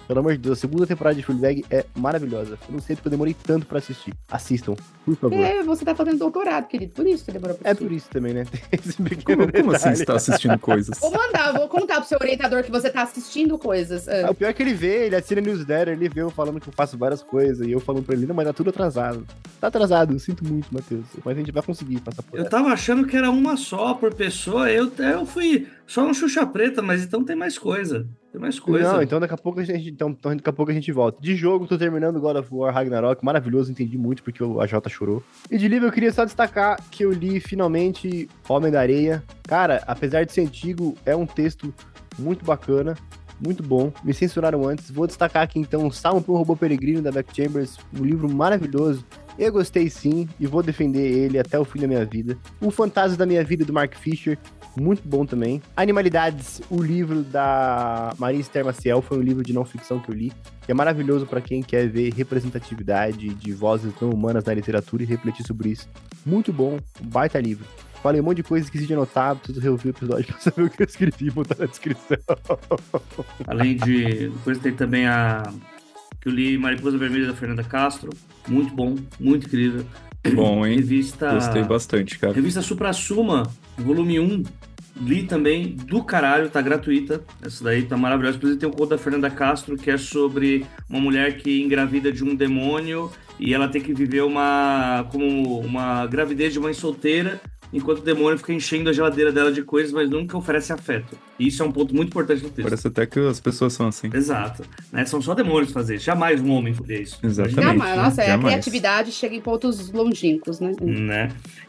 [SPEAKER 7] Pelo amor de Deus, a segunda temporada de Fleabag é maravilhosa. Eu não sei porque eu demorei tanto pra assistir. Assistam, por favor.
[SPEAKER 4] Você tá fazendo doutorado, querido. Por isso que demorou pra assistir.
[SPEAKER 7] É por isso também, né?
[SPEAKER 6] Como assim você tá assistindo coisas?
[SPEAKER 4] Vou contar pro seu orientador que você tá assistindo coisas.
[SPEAKER 7] O pior é que ele assina newsletter, ele vê eu falando que eu faço várias coisas, e eu falando pra ele, não, mas tá tudo atrasado. Tá atrasado, eu sinto muito, Matheus. Mas a gente vai conseguir passar por ela.
[SPEAKER 5] Eu tava achando que era uma só por pessoa, eu fui só um Xuxa Preta, mas então tem mais coisa. Tem mais coisa.
[SPEAKER 7] Não, então daqui a pouco a gente volta. De jogo, tô terminando God of War Ragnarok, maravilhoso, entendi muito porque a Jota chorou. E de livro eu queria só destacar que eu li finalmente Homem da Areia. Cara, apesar de ser antigo, é um texto muito bacana, muito bom. Me censuraram antes. Vou destacar aqui então Salmo para um Robô Peregrino da Beck Chambers, um livro maravilhoso. Eu gostei sim e vou defender ele até o fim da minha vida. O Fantasma da Minha Vida do Mark Fisher, muito bom também. Animalidades, o livro da Maria Esther Maciel, foi um livro de não ficção que eu li. Que é maravilhoso para quem quer ver representatividade de vozes não humanas na literatura e refletir sobre isso. Muito bom, um baita livro. Falei um monte de coisa, esqueci de anotar, preciso reouvir o episódio pra saber o que eu escrevi e botar na descrição.
[SPEAKER 5] Além de... Depois tem também que eu li Mariposa Vermelha da Fernanda Castro. Muito bom, muito incrível.
[SPEAKER 6] Bom, hein?
[SPEAKER 5] Revista...
[SPEAKER 6] Gostei bastante, cara.
[SPEAKER 5] Revista Supra-Suma, volume 1. Li também, do caralho, tá gratuita. Essa daí tá maravilhosa. Inclusive tem um conto da Fernanda Castro, que é sobre uma mulher que engravida de um demônio e ela tem que viver como uma gravidez de mãe solteira, enquanto o demônio fica enchendo a geladeira dela de coisas, mas nunca oferece afeto. E isso é um ponto muito importante no texto.
[SPEAKER 6] Parece até que as pessoas são assim.
[SPEAKER 5] Exato. Né? São só demônios fazer. Jamais um homem faria isso.
[SPEAKER 6] Exatamente.
[SPEAKER 4] Jamais. Nossa,
[SPEAKER 6] jamais.
[SPEAKER 4] A criatividade chega em pontos longínquos, né?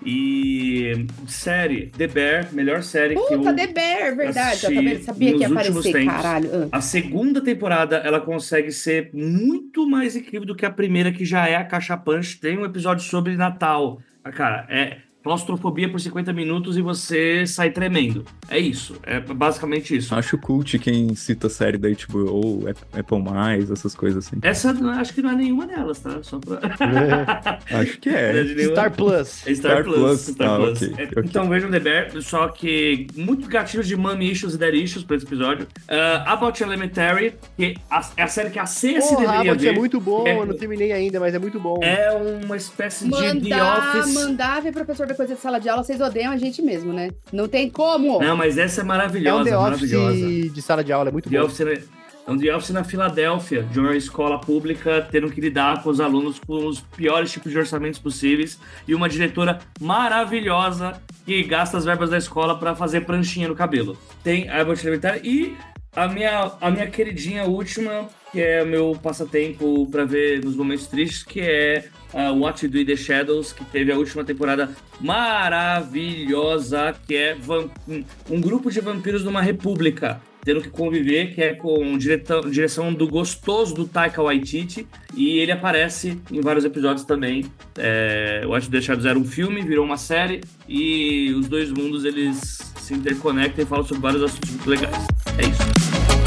[SPEAKER 5] E série, The Bear, melhor série que eu
[SPEAKER 4] The Bear, verdade. Eu também sabia que ia aparecer, tempos. Caralho.
[SPEAKER 5] A segunda temporada, ela consegue ser muito mais incrível do que a primeira, que já é a Caixa Punch. Tem um episódio sobre Natal. Cara, é... claustrofobia por 50 minutos e você sai tremendo. É isso. É basicamente isso.
[SPEAKER 6] Acho cult quem cita a série da HBO, Apple+, essas coisas assim.
[SPEAKER 5] Essa acho que não é nenhuma delas, tá? Só pra...
[SPEAKER 6] Acho que é.
[SPEAKER 7] Star Plus.
[SPEAKER 5] Star Plus.
[SPEAKER 6] Okay.
[SPEAKER 5] Então vejam The Bear, só que muito gatilhos de Mommy Issues e Daddy Issues pra esse episódio. About Elementary, que é a série que a Ceci deveria ver.
[SPEAKER 7] É muito bom, eu não terminei ainda, mas é muito bom.
[SPEAKER 5] É uma espécie de The Office.
[SPEAKER 4] Mandar ver professor coisa de sala de aula, vocês odeiam a gente mesmo, né? Não tem como.
[SPEAKER 5] Não, mas essa é maravilhosa.
[SPEAKER 7] É um The Office de sala de aula, é muito bom.
[SPEAKER 5] É um The Office na Filadélfia, de uma escola pública, tendo que lidar com os alunos com os piores tipos de orçamentos possíveis, e uma diretora maravilhosa que gasta as verbas da escola para fazer pranchinha no cabelo. Tem a Abbott Elementary e a minha queridinha última, que é o meu passatempo para ver nos momentos tristes, que é What You Do in the Shadows, que teve a última temporada maravilhosa, que é um grupo de vampiros numa república, tendo que conviver, que é com direção do gostoso do Taika Waititi, e ele aparece em vários episódios também. What You Do in the Shadows era um filme, virou uma série, e os dois mundos, eles se interconectam e falam sobre vários assuntos muito legais. É isso.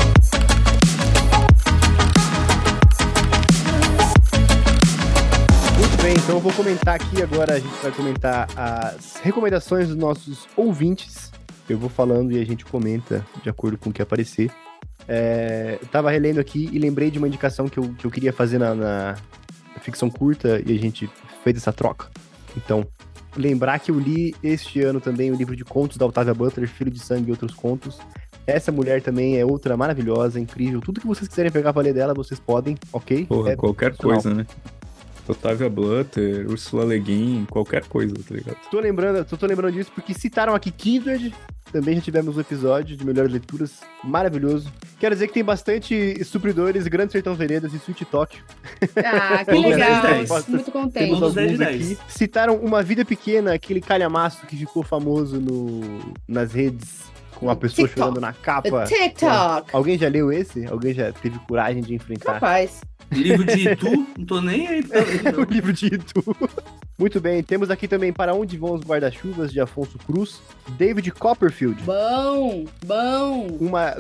[SPEAKER 7] Bem, então eu vou comentar aqui agora, a gente vai comentar as recomendações dos nossos ouvintes. Eu vou falando e a gente comenta de acordo com o que aparecer. Eu tava relendo aqui e lembrei de uma indicação que eu queria fazer na ficção curta e a gente fez essa troca. Então, lembrar que eu li este ano também o livro de contos da Octavia Butler, Filho de Sangue e Outros Contos. Essa mulher também é outra maravilhosa, incrível. Tudo que vocês quiserem pegar pra ler dela, vocês podem, ok?
[SPEAKER 6] Porra, qualquer coisa, né? Octavia Butler, Ursula Le Guin, qualquer coisa, tá ligado? Tô
[SPEAKER 7] lembrando disso porque citaram aqui Kindred, também já tivemos um episódio de melhores leituras, maravilhoso. Quero dizer que tem bastante supridores, Grande Sertão Veredas e Sweet Tóquio.
[SPEAKER 4] Ah, que legal, muito contente.
[SPEAKER 7] Temos alguns aqui. Citaram Uma Vida Pequena, aquele calhamaço que ficou famoso nas redes, com a pessoa TikTok. Chorando na capa.
[SPEAKER 4] TikTok.
[SPEAKER 7] Alguém já leu esse? Alguém já teve coragem de enfrentar?
[SPEAKER 4] Capaz.
[SPEAKER 5] Livro de Itu? Não tô nem aí pra ler.
[SPEAKER 7] O livro de Itu. Muito bem, temos aqui também Para Onde Vão os Guarda-Chuvas, de Afonso Cruz. David Copperfield.
[SPEAKER 4] Bom.
[SPEAKER 7] Uma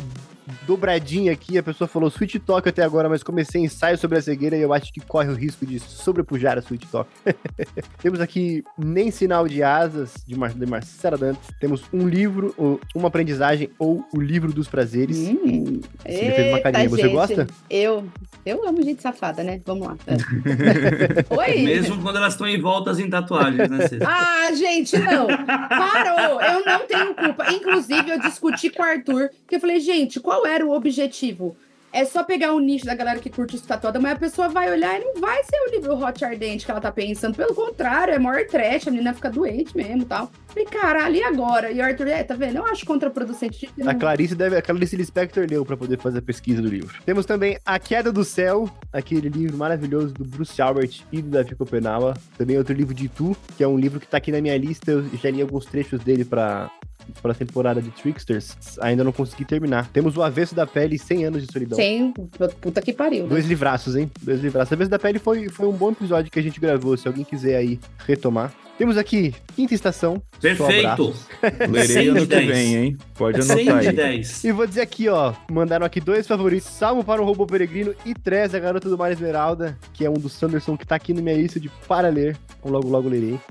[SPEAKER 7] dobradinha aqui, a pessoa falou Sweet Talk até agora, mas comecei ensaio sobre a cegueira e eu acho que corre o risco de sobrepujar a Sweet Talk. Temos aqui Nem Sinal de Asas, de Marcela Dantas. Temos um livro, uma aprendizagem ou o livro dos prazeres. Ele fez uma carinha. Você gosta?
[SPEAKER 4] Eu amo gente safada, né? Vamos lá. Oi?
[SPEAKER 5] Mesmo quando elas estão envoltas em tatuagens, né, Cê?
[SPEAKER 4] Ah, gente, não. Parou. Eu não tenho culpa. Inclusive, eu discuti com o Arthur, que eu falei, gente, qual era o objetivo? É só pegar o nicho da galera que curte isso tatuada, mas a pessoa vai olhar e não vai ser o livro hot ardente que ela tá pensando. Pelo contrário, é maior trash, a menina fica doente mesmo e tal. Falei, caralho, e agora? E o Arthur, tá vendo? Eu acho contraproducente.
[SPEAKER 7] A Clarice Lispector leu pra poder fazer a pesquisa do livro. Temos também A Queda do Céu, aquele livro maravilhoso do Bruce Albert e do Davi Kopenawa. Também outro livro de Tu, que é um livro que tá aqui na minha lista. Eu já li alguns trechos dele pra temporada de Tricksters, ainda não consegui terminar. Temos O Avesso da Pele e 100 Anos de Solidão.
[SPEAKER 4] Sim, puta que pariu. Né?
[SPEAKER 7] 2 livraços, hein? 2 livraços. O Avesso da Pele foi um bom episódio que a gente gravou, se alguém quiser aí retomar. Temos aqui Quinta Estação.
[SPEAKER 5] Perfeito.
[SPEAKER 6] Lerei ano que vem, hein? Pode anotar aí.
[SPEAKER 5] 10.
[SPEAKER 7] E vou dizer aqui, ó, mandaram aqui 2 favoritos, Salmo para um Robô Peregrino e Trez, a Garota do Mar Esmeralda, que é um do Sanderson que tá aqui na minha lista de para ler. Logo lerei.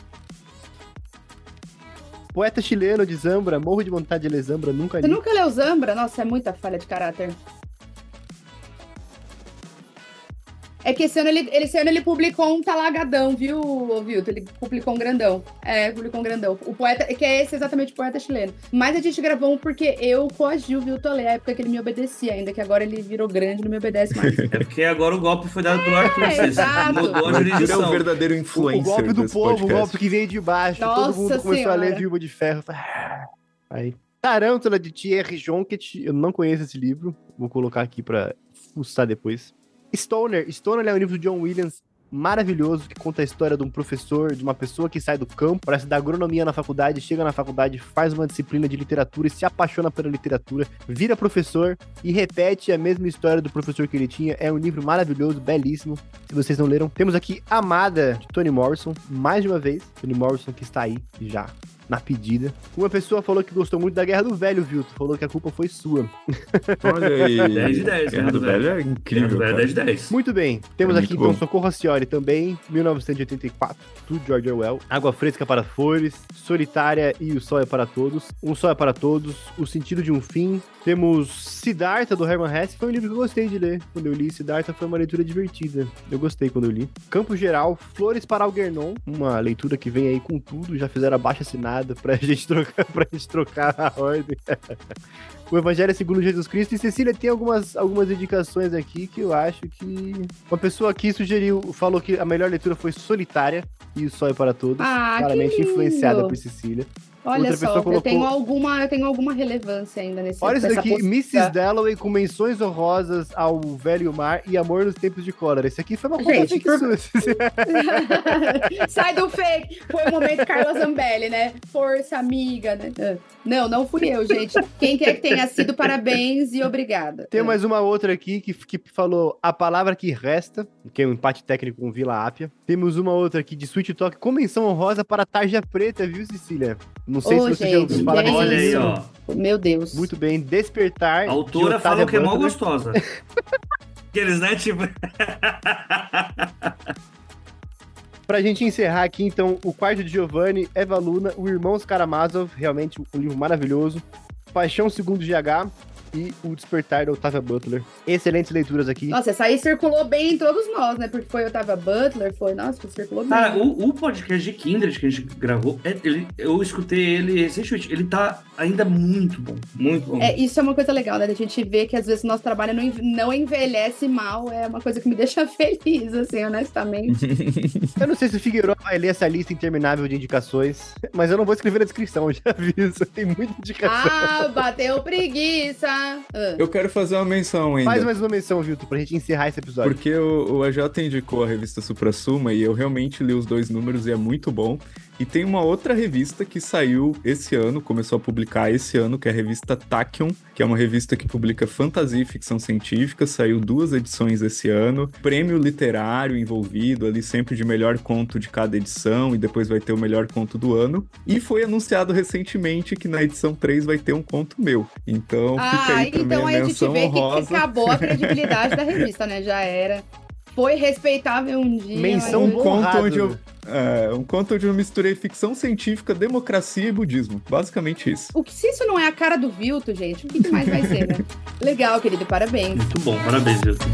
[SPEAKER 7] Poeta chileno de Zambra, morro de vontade de ler Zambra, nunca li.
[SPEAKER 4] Você nunca leu Zambra? Nossa, é muita falha de caráter. É que esse ano ele publicou um talagadão, viu, Vilto? Ele publicou um grandão. Publicou um grandão. O poeta, que é esse exatamente o poeta chileno. Mas a gente gravou um porque eu coagi o Vilto a ler, a época que ele me obedecia ainda, que agora ele virou grande e não me obedece mais.
[SPEAKER 5] É porque agora o golpe foi dado pelo Arthur. Mudou a
[SPEAKER 6] Ele é
[SPEAKER 5] jurisdição.
[SPEAKER 6] o verdadeiro influencer.
[SPEAKER 7] O golpe do povo,
[SPEAKER 6] podcast.
[SPEAKER 7] o golpe que veio de baixo.
[SPEAKER 4] Nossa
[SPEAKER 7] todo mundo começou
[SPEAKER 4] senhora.
[SPEAKER 7] a ler Viúva de Ferro. Aí. Tarântula, de Thierry Jonquet. Eu não conheço esse livro. Vou colocar aqui pra fuçar depois. Stoner é um livro do John Williams maravilhoso, que conta a história de um professor, de uma pessoa que sai do campo para estudar agronomia na faculdade, chega na faculdade, faz uma disciplina de literatura e se apaixona pela literatura, vira professor e repete a mesma história do professor que ele tinha. É um livro maravilhoso, belíssimo. Se vocês não leram, temos aqui Amada, de Toni Morrison, mais de uma vez. Toni Morrison que está aí já na pedida. Uma pessoa falou que gostou muito da Guerra do Velho, Vilto. Falou que a culpa foi sua.
[SPEAKER 6] Olha aí.
[SPEAKER 5] 10 de 10.
[SPEAKER 6] Guerra do Velho é incrível.
[SPEAKER 5] Guerra do Velho é 10 de 10.
[SPEAKER 7] Muito bem. Temos
[SPEAKER 6] É
[SPEAKER 7] aqui,
[SPEAKER 6] muito
[SPEAKER 7] então,
[SPEAKER 6] bom.
[SPEAKER 7] Socorro a Ciori também, 1984, do George Orwell. Água Fresca para Flores, Solitária e O Sol é para Todos. Um Sol é para Todos, O Sentido de um Fim. Temos Siddhartha, do Hermann Hesse. Foi um livro que eu gostei de ler quando eu li. Siddhartha foi uma leitura divertida. Eu gostei quando eu li. Campo Geral, Flores para Algernon. Uma leitura que vem aí com tudo. Já fizeram a baixa assinada pra gente trocar a ordem. O Evangelho segundo Jesus Cristo. E Cecília tem algumas indicações aqui que eu acho que... Uma pessoa aqui falou que a melhor leitura foi Solitária e O Sol é para Todos. Claramente influenciada por Cecília.
[SPEAKER 4] Olha
[SPEAKER 7] Outra
[SPEAKER 4] só,
[SPEAKER 7] pessoa colocou...
[SPEAKER 4] eu tenho alguma relevância ainda nesse
[SPEAKER 7] Olha isso
[SPEAKER 4] nessa
[SPEAKER 7] daqui,
[SPEAKER 4] postura.
[SPEAKER 7] Mrs. Dalloway com menções honrosas ao Velho Mar e Amor nos Tempos de Cólera. Esse aqui foi uma conta
[SPEAKER 4] Gente,
[SPEAKER 7] sua.
[SPEAKER 4] Sai do fake. Foi o momento Carla Zambelli, né? Força, amiga, né? Não fui eu, gente. Quem quer que tenha sido, parabéns e obrigada.
[SPEAKER 7] Tem mais uma outra aqui que falou A Palavra que Resta, que é um empate técnico com Vila Ápia. Temos uma outra aqui de Sweet Talk com menção honrosa para Tarja Preta, viu, Cecília? Não sei se você já ouviu falar disso.
[SPEAKER 5] Olha aí, ó.
[SPEAKER 4] Meu Deus.
[SPEAKER 7] Muito bem, Despertar.
[SPEAKER 5] A autora falou que é mal
[SPEAKER 7] Butler.
[SPEAKER 5] gostosa. Aqueles, né? Tipo.
[SPEAKER 7] Pra gente encerrar aqui, então, O Quarto de Giovanni, Eva Luna, O Irmãos Karamazov, realmente um livro maravilhoso. Paixão segundo GH e O Despertar da Octavia Butler. Excelentes leituras aqui.
[SPEAKER 4] Nossa, essa aí circulou bem em todos nós, né? Porque foi Octavia Butler, circulou bem.
[SPEAKER 5] Cara, o podcast de Kindred que a gente gravou, eu escutei ele recentemente. Ele tá ainda muito bom. Muito bom.
[SPEAKER 4] Isso é uma coisa legal, né? A gente vê que às vezes o nosso trabalho não envelhece mal. É uma coisa que me deixa feliz, assim, honestamente.
[SPEAKER 7] Eu não sei se o Figueiredo vai ler essa lista interminável de indicações, mas eu não vou escrever na descrição, eu já aviso. Tem muita indicação.
[SPEAKER 4] Bateu preguiça.
[SPEAKER 6] Eu quero fazer uma menção ainda.
[SPEAKER 7] Faz mais uma menção, Vilton, pra gente encerrar esse episódio.
[SPEAKER 6] Porque o AJ indicou a revista Supra-Suma e eu realmente li os 2 números e é muito bom. E tem uma outra revista que saiu esse ano, começou a publicar esse ano, que é a revista Tachyon, que é uma revista que publica fantasia e ficção científica. Saiu 2 edições esse ano. Prêmio literário envolvido ali, sempre de melhor conto de cada edição, e depois vai ter o melhor conto do ano. E foi anunciado recentemente que na edição 3 vai ter um conto meu. Então fica aí também.
[SPEAKER 4] Então aí a gente vê
[SPEAKER 6] honrosa.
[SPEAKER 4] que acabou a credibilidade da revista, né? Já era. Foi respeitável um dia.
[SPEAKER 7] Menção
[SPEAKER 4] mas...
[SPEAKER 6] um conto onde eu misturei ficção científica, democracia e budismo. Basicamente isso.
[SPEAKER 4] Se isso não é a cara do Vilto, gente, o que mais vai ser, né? Legal, querido, parabéns.
[SPEAKER 5] Muito bom, parabéns, Vilto.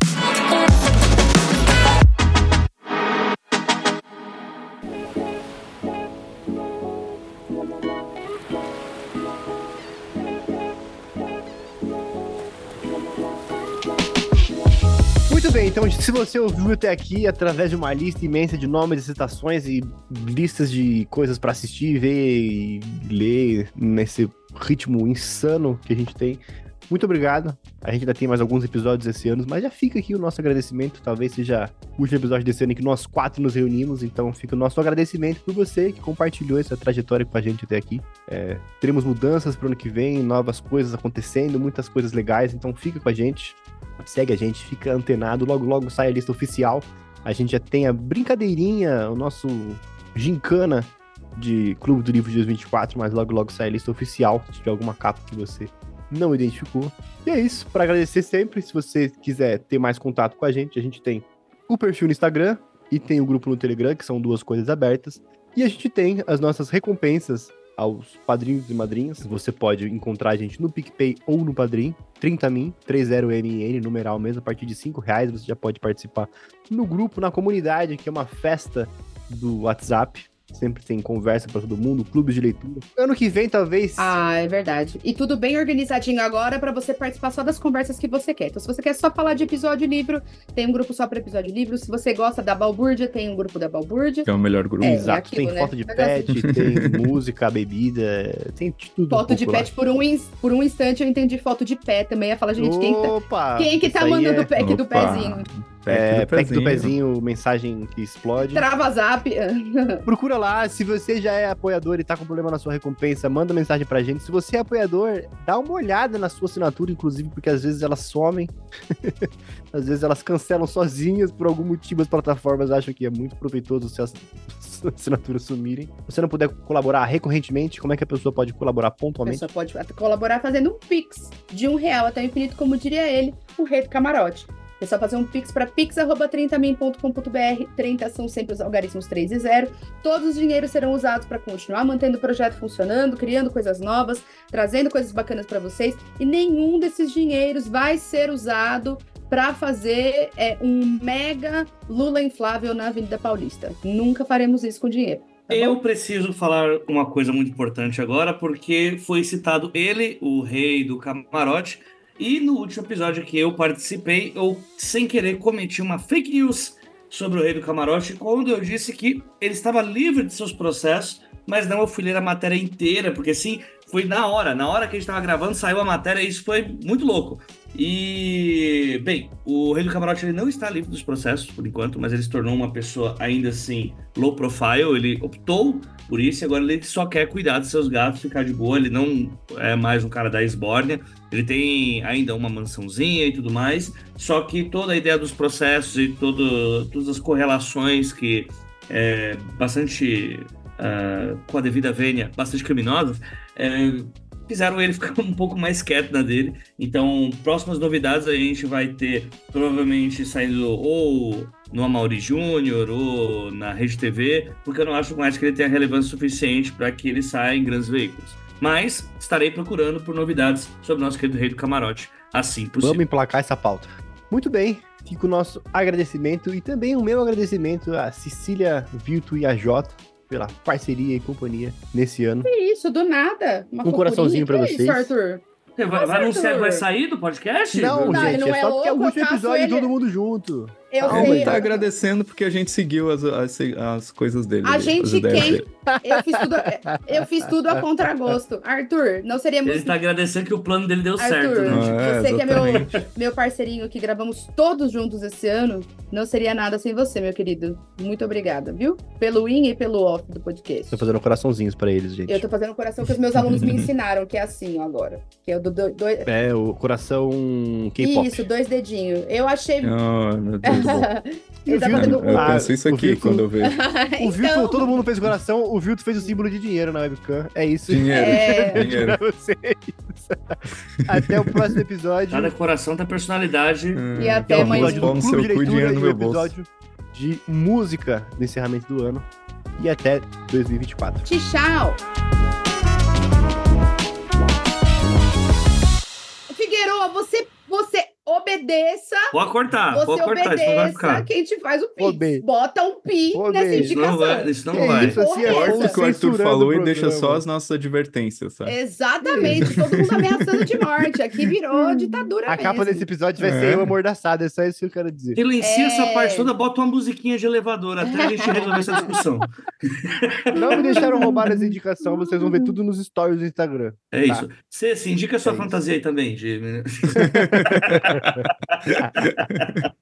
[SPEAKER 7] Muito bem, então se você ouviu até aqui através de uma lista imensa de nomes e citações e listas de coisas pra assistir, ver e ler nesse ritmo insano que a gente tem, muito obrigado. A gente ainda tem mais alguns episódios esse ano, mas já fica aqui o nosso agradecimento. Talvez seja o último episódio desse ano em que nós 4 nos reunimos, então fica o nosso agradecimento por você que compartilhou essa trajetória com a gente até aqui. Teremos mudanças pro ano que vem, novas coisas acontecendo, muitas coisas legais, então fica com a gente. Segue a gente, fica antenado, logo sai a lista oficial. A gente já tem a brincadeirinha, o nosso gincana de Clube do Livro de 2024, mas logo sai a lista oficial, se tiver alguma capa que você não identificou. E é isso, para agradecer sempre, se você quiser ter mais contato com a gente tem o perfil no Instagram e tem o grupo no Telegram, que são 2 coisas abertas, e a gente tem as nossas recompensas aos padrinhos e madrinhas. Você pode encontrar a gente no PicPay ou no Padrim, 30min, 30min, numeral mesmo, a partir de R$5 você já pode participar no grupo, na comunidade, que é uma festa do WhatsApp. Sempre tem conversa pra todo mundo, clubes de leitura. Ano que vem, talvez...
[SPEAKER 4] É verdade. E tudo bem organizadinho agora pra você participar só das conversas que você quer. Então, se você quer só falar de episódio livro, tem um grupo só pra episódio livro. Se você gosta da balbúrdia, tem um grupo da balbúrdia.
[SPEAKER 6] Que é o melhor grupo.
[SPEAKER 7] Exato.
[SPEAKER 4] Aquilo,
[SPEAKER 7] tem foto de pet, tem música, bebida, tem tudo.
[SPEAKER 4] Foto de pet, por um instante eu entendi foto de pé também. Ia falar, gente, quem que tá mandando o pack do pezinho?
[SPEAKER 7] Pack do pezinho, mensagem que explode.
[SPEAKER 4] Trava zap.
[SPEAKER 7] Procura lá, se você já é apoiador e tá com problema na sua recompensa, manda mensagem pra gente. Se você é apoiador, dá uma olhada na sua assinatura, inclusive, porque às vezes elas somem. Às vezes elas cancelam sozinhas, por algum motivo as plataformas acham que é muito proveitoso se as assinaturas sumirem. Se você não puder colaborar recorrentemente, como é que a pessoa pode colaborar pontualmente?
[SPEAKER 4] A pessoa pode colaborar fazendo um Pix de R$1 até o infinito, como diria ele, o rei do camarote. É só fazer um Pix para pix@30min.com.br. 30 são sempre os algarismos 3 e 0. Todos os dinheiros serão usados para continuar mantendo o projeto funcionando, criando coisas novas, trazendo coisas bacanas para vocês. E nenhum desses dinheiros vai ser usado para fazer um mega Lula inflável na Avenida Paulista. Nunca faremos isso com dinheiro. Tá
[SPEAKER 5] Eu
[SPEAKER 4] bom?
[SPEAKER 5] preciso falar uma coisa muito importante agora, porque foi citado ele, o rei do camarote. E no último episódio que eu participei, eu, sem querer, cometi uma fake news sobre o Rei do Camarote, quando eu disse que ele estava livre de seus processos, mas não eu fui ler a matéria inteira, porque sim, foi na hora que a gente estava gravando, saiu a matéria e isso foi muito louco. E, bem, o Rei do Camarote ele não está livre dos processos, por enquanto, mas ele se tornou uma pessoa ainda assim low profile, ele optou por isso e agora ele só quer cuidar dos seus gatos, ficar de boa, ele não é mais um cara da esbórnia, ele tem ainda uma mansãozinha e tudo mais, só que toda a ideia dos processos e todas as correlações que é bastante, com a devida vênia, bastante criminosas, fizeram ele ficar um pouco mais quieto na dele. Então, próximas novidades a gente vai ter, provavelmente, saindo ou no Amaury Júnior ou na Rede TV, porque eu não acho mais que ele tenha relevância suficiente para que ele saia em grandes veículos. Mas estarei procurando por novidades sobre o nosso querido Rei do Camarote, assim possível.
[SPEAKER 7] Vamos emplacar essa pauta. Muito bem, fica o nosso agradecimento e também o meu agradecimento a Cecília, Vilto e a Jota pela parceria e companhia nesse ano.
[SPEAKER 4] Que isso, do nada.
[SPEAKER 7] Um coraçãozinho pra vocês.
[SPEAKER 4] Isso, Arthur?
[SPEAKER 5] Vai anunciar, vai sair do podcast?
[SPEAKER 7] Não, gente,
[SPEAKER 4] não
[SPEAKER 7] é só porque é o
[SPEAKER 4] louco,
[SPEAKER 7] último episódio
[SPEAKER 4] ele...
[SPEAKER 7] todo mundo junto.
[SPEAKER 6] Ele tá agradecendo porque a gente seguiu as coisas dele.
[SPEAKER 4] A gente quem? Eu fiz tudo a contragosto. Arthur, não seríamos...
[SPEAKER 5] Ele tá agradecendo que o plano dele deu
[SPEAKER 4] Arthur,
[SPEAKER 5] certo. Né?
[SPEAKER 4] Você que é meu parceirinho, que gravamos todos juntos esse ano, não seria nada sem você, meu querido. Muito obrigada, viu? Pelo in e pelo off do podcast.
[SPEAKER 7] Tô fazendo coraçãozinhos pra eles, gente.
[SPEAKER 4] Eu tô fazendo o coração que os meus alunos me ensinaram, que é assim, ó, agora. Que é o
[SPEAKER 7] o coração K-pop.
[SPEAKER 4] Isso, 2 dedinhos. Eu achei...
[SPEAKER 6] Oh, meu Deus.
[SPEAKER 7] Ele
[SPEAKER 4] tá fazendo...
[SPEAKER 6] Eu penso isso aqui quando eu vejo.
[SPEAKER 7] O Vilton, todo mundo fez o coração, o Vilton fez o símbolo de dinheiro na webcam. É isso.
[SPEAKER 6] Dinheiro.
[SPEAKER 7] Pra vocês. Até o próximo episódio.
[SPEAKER 5] Cada coração tem personalidade.
[SPEAKER 4] E até amanhã.
[SPEAKER 6] Bom, seu cu, dinheiro no
[SPEAKER 7] e o
[SPEAKER 6] meu bolso.
[SPEAKER 7] episódio de música do encerramento do ano. E até 2024.
[SPEAKER 4] Tchau. Figueiredo, você obedeça.
[SPEAKER 5] Pode cortar,
[SPEAKER 4] Você
[SPEAKER 5] isso não vai
[SPEAKER 4] obedeça
[SPEAKER 5] ficar.
[SPEAKER 4] quem te faz o
[SPEAKER 7] Obey.
[SPEAKER 4] Pix. Bota um pi nessa
[SPEAKER 7] Obey.
[SPEAKER 4] indicação.
[SPEAKER 5] Isso não vai.
[SPEAKER 7] Isso assim é
[SPEAKER 6] Corta o que o Arthur
[SPEAKER 7] censurando
[SPEAKER 6] falou
[SPEAKER 7] o
[SPEAKER 6] e deixa
[SPEAKER 7] programa.
[SPEAKER 6] só as nossas advertências, sabe?
[SPEAKER 4] Exatamente. Todo mundo ameaçando de morte. Aqui virou ditadura
[SPEAKER 7] A capa
[SPEAKER 4] mesmo.
[SPEAKER 7] desse episódio vai ser eu amordaçado, é só isso que eu quero dizer.
[SPEAKER 5] Silencia essa parte toda, bota uma musiquinha de elevador até a gente resolver essa discussão.
[SPEAKER 7] Não me deixaram roubar essa indicação, vocês vão ver tudo nos stories do Instagram.
[SPEAKER 5] É isso. Cê, indica a sua fantasia aí também.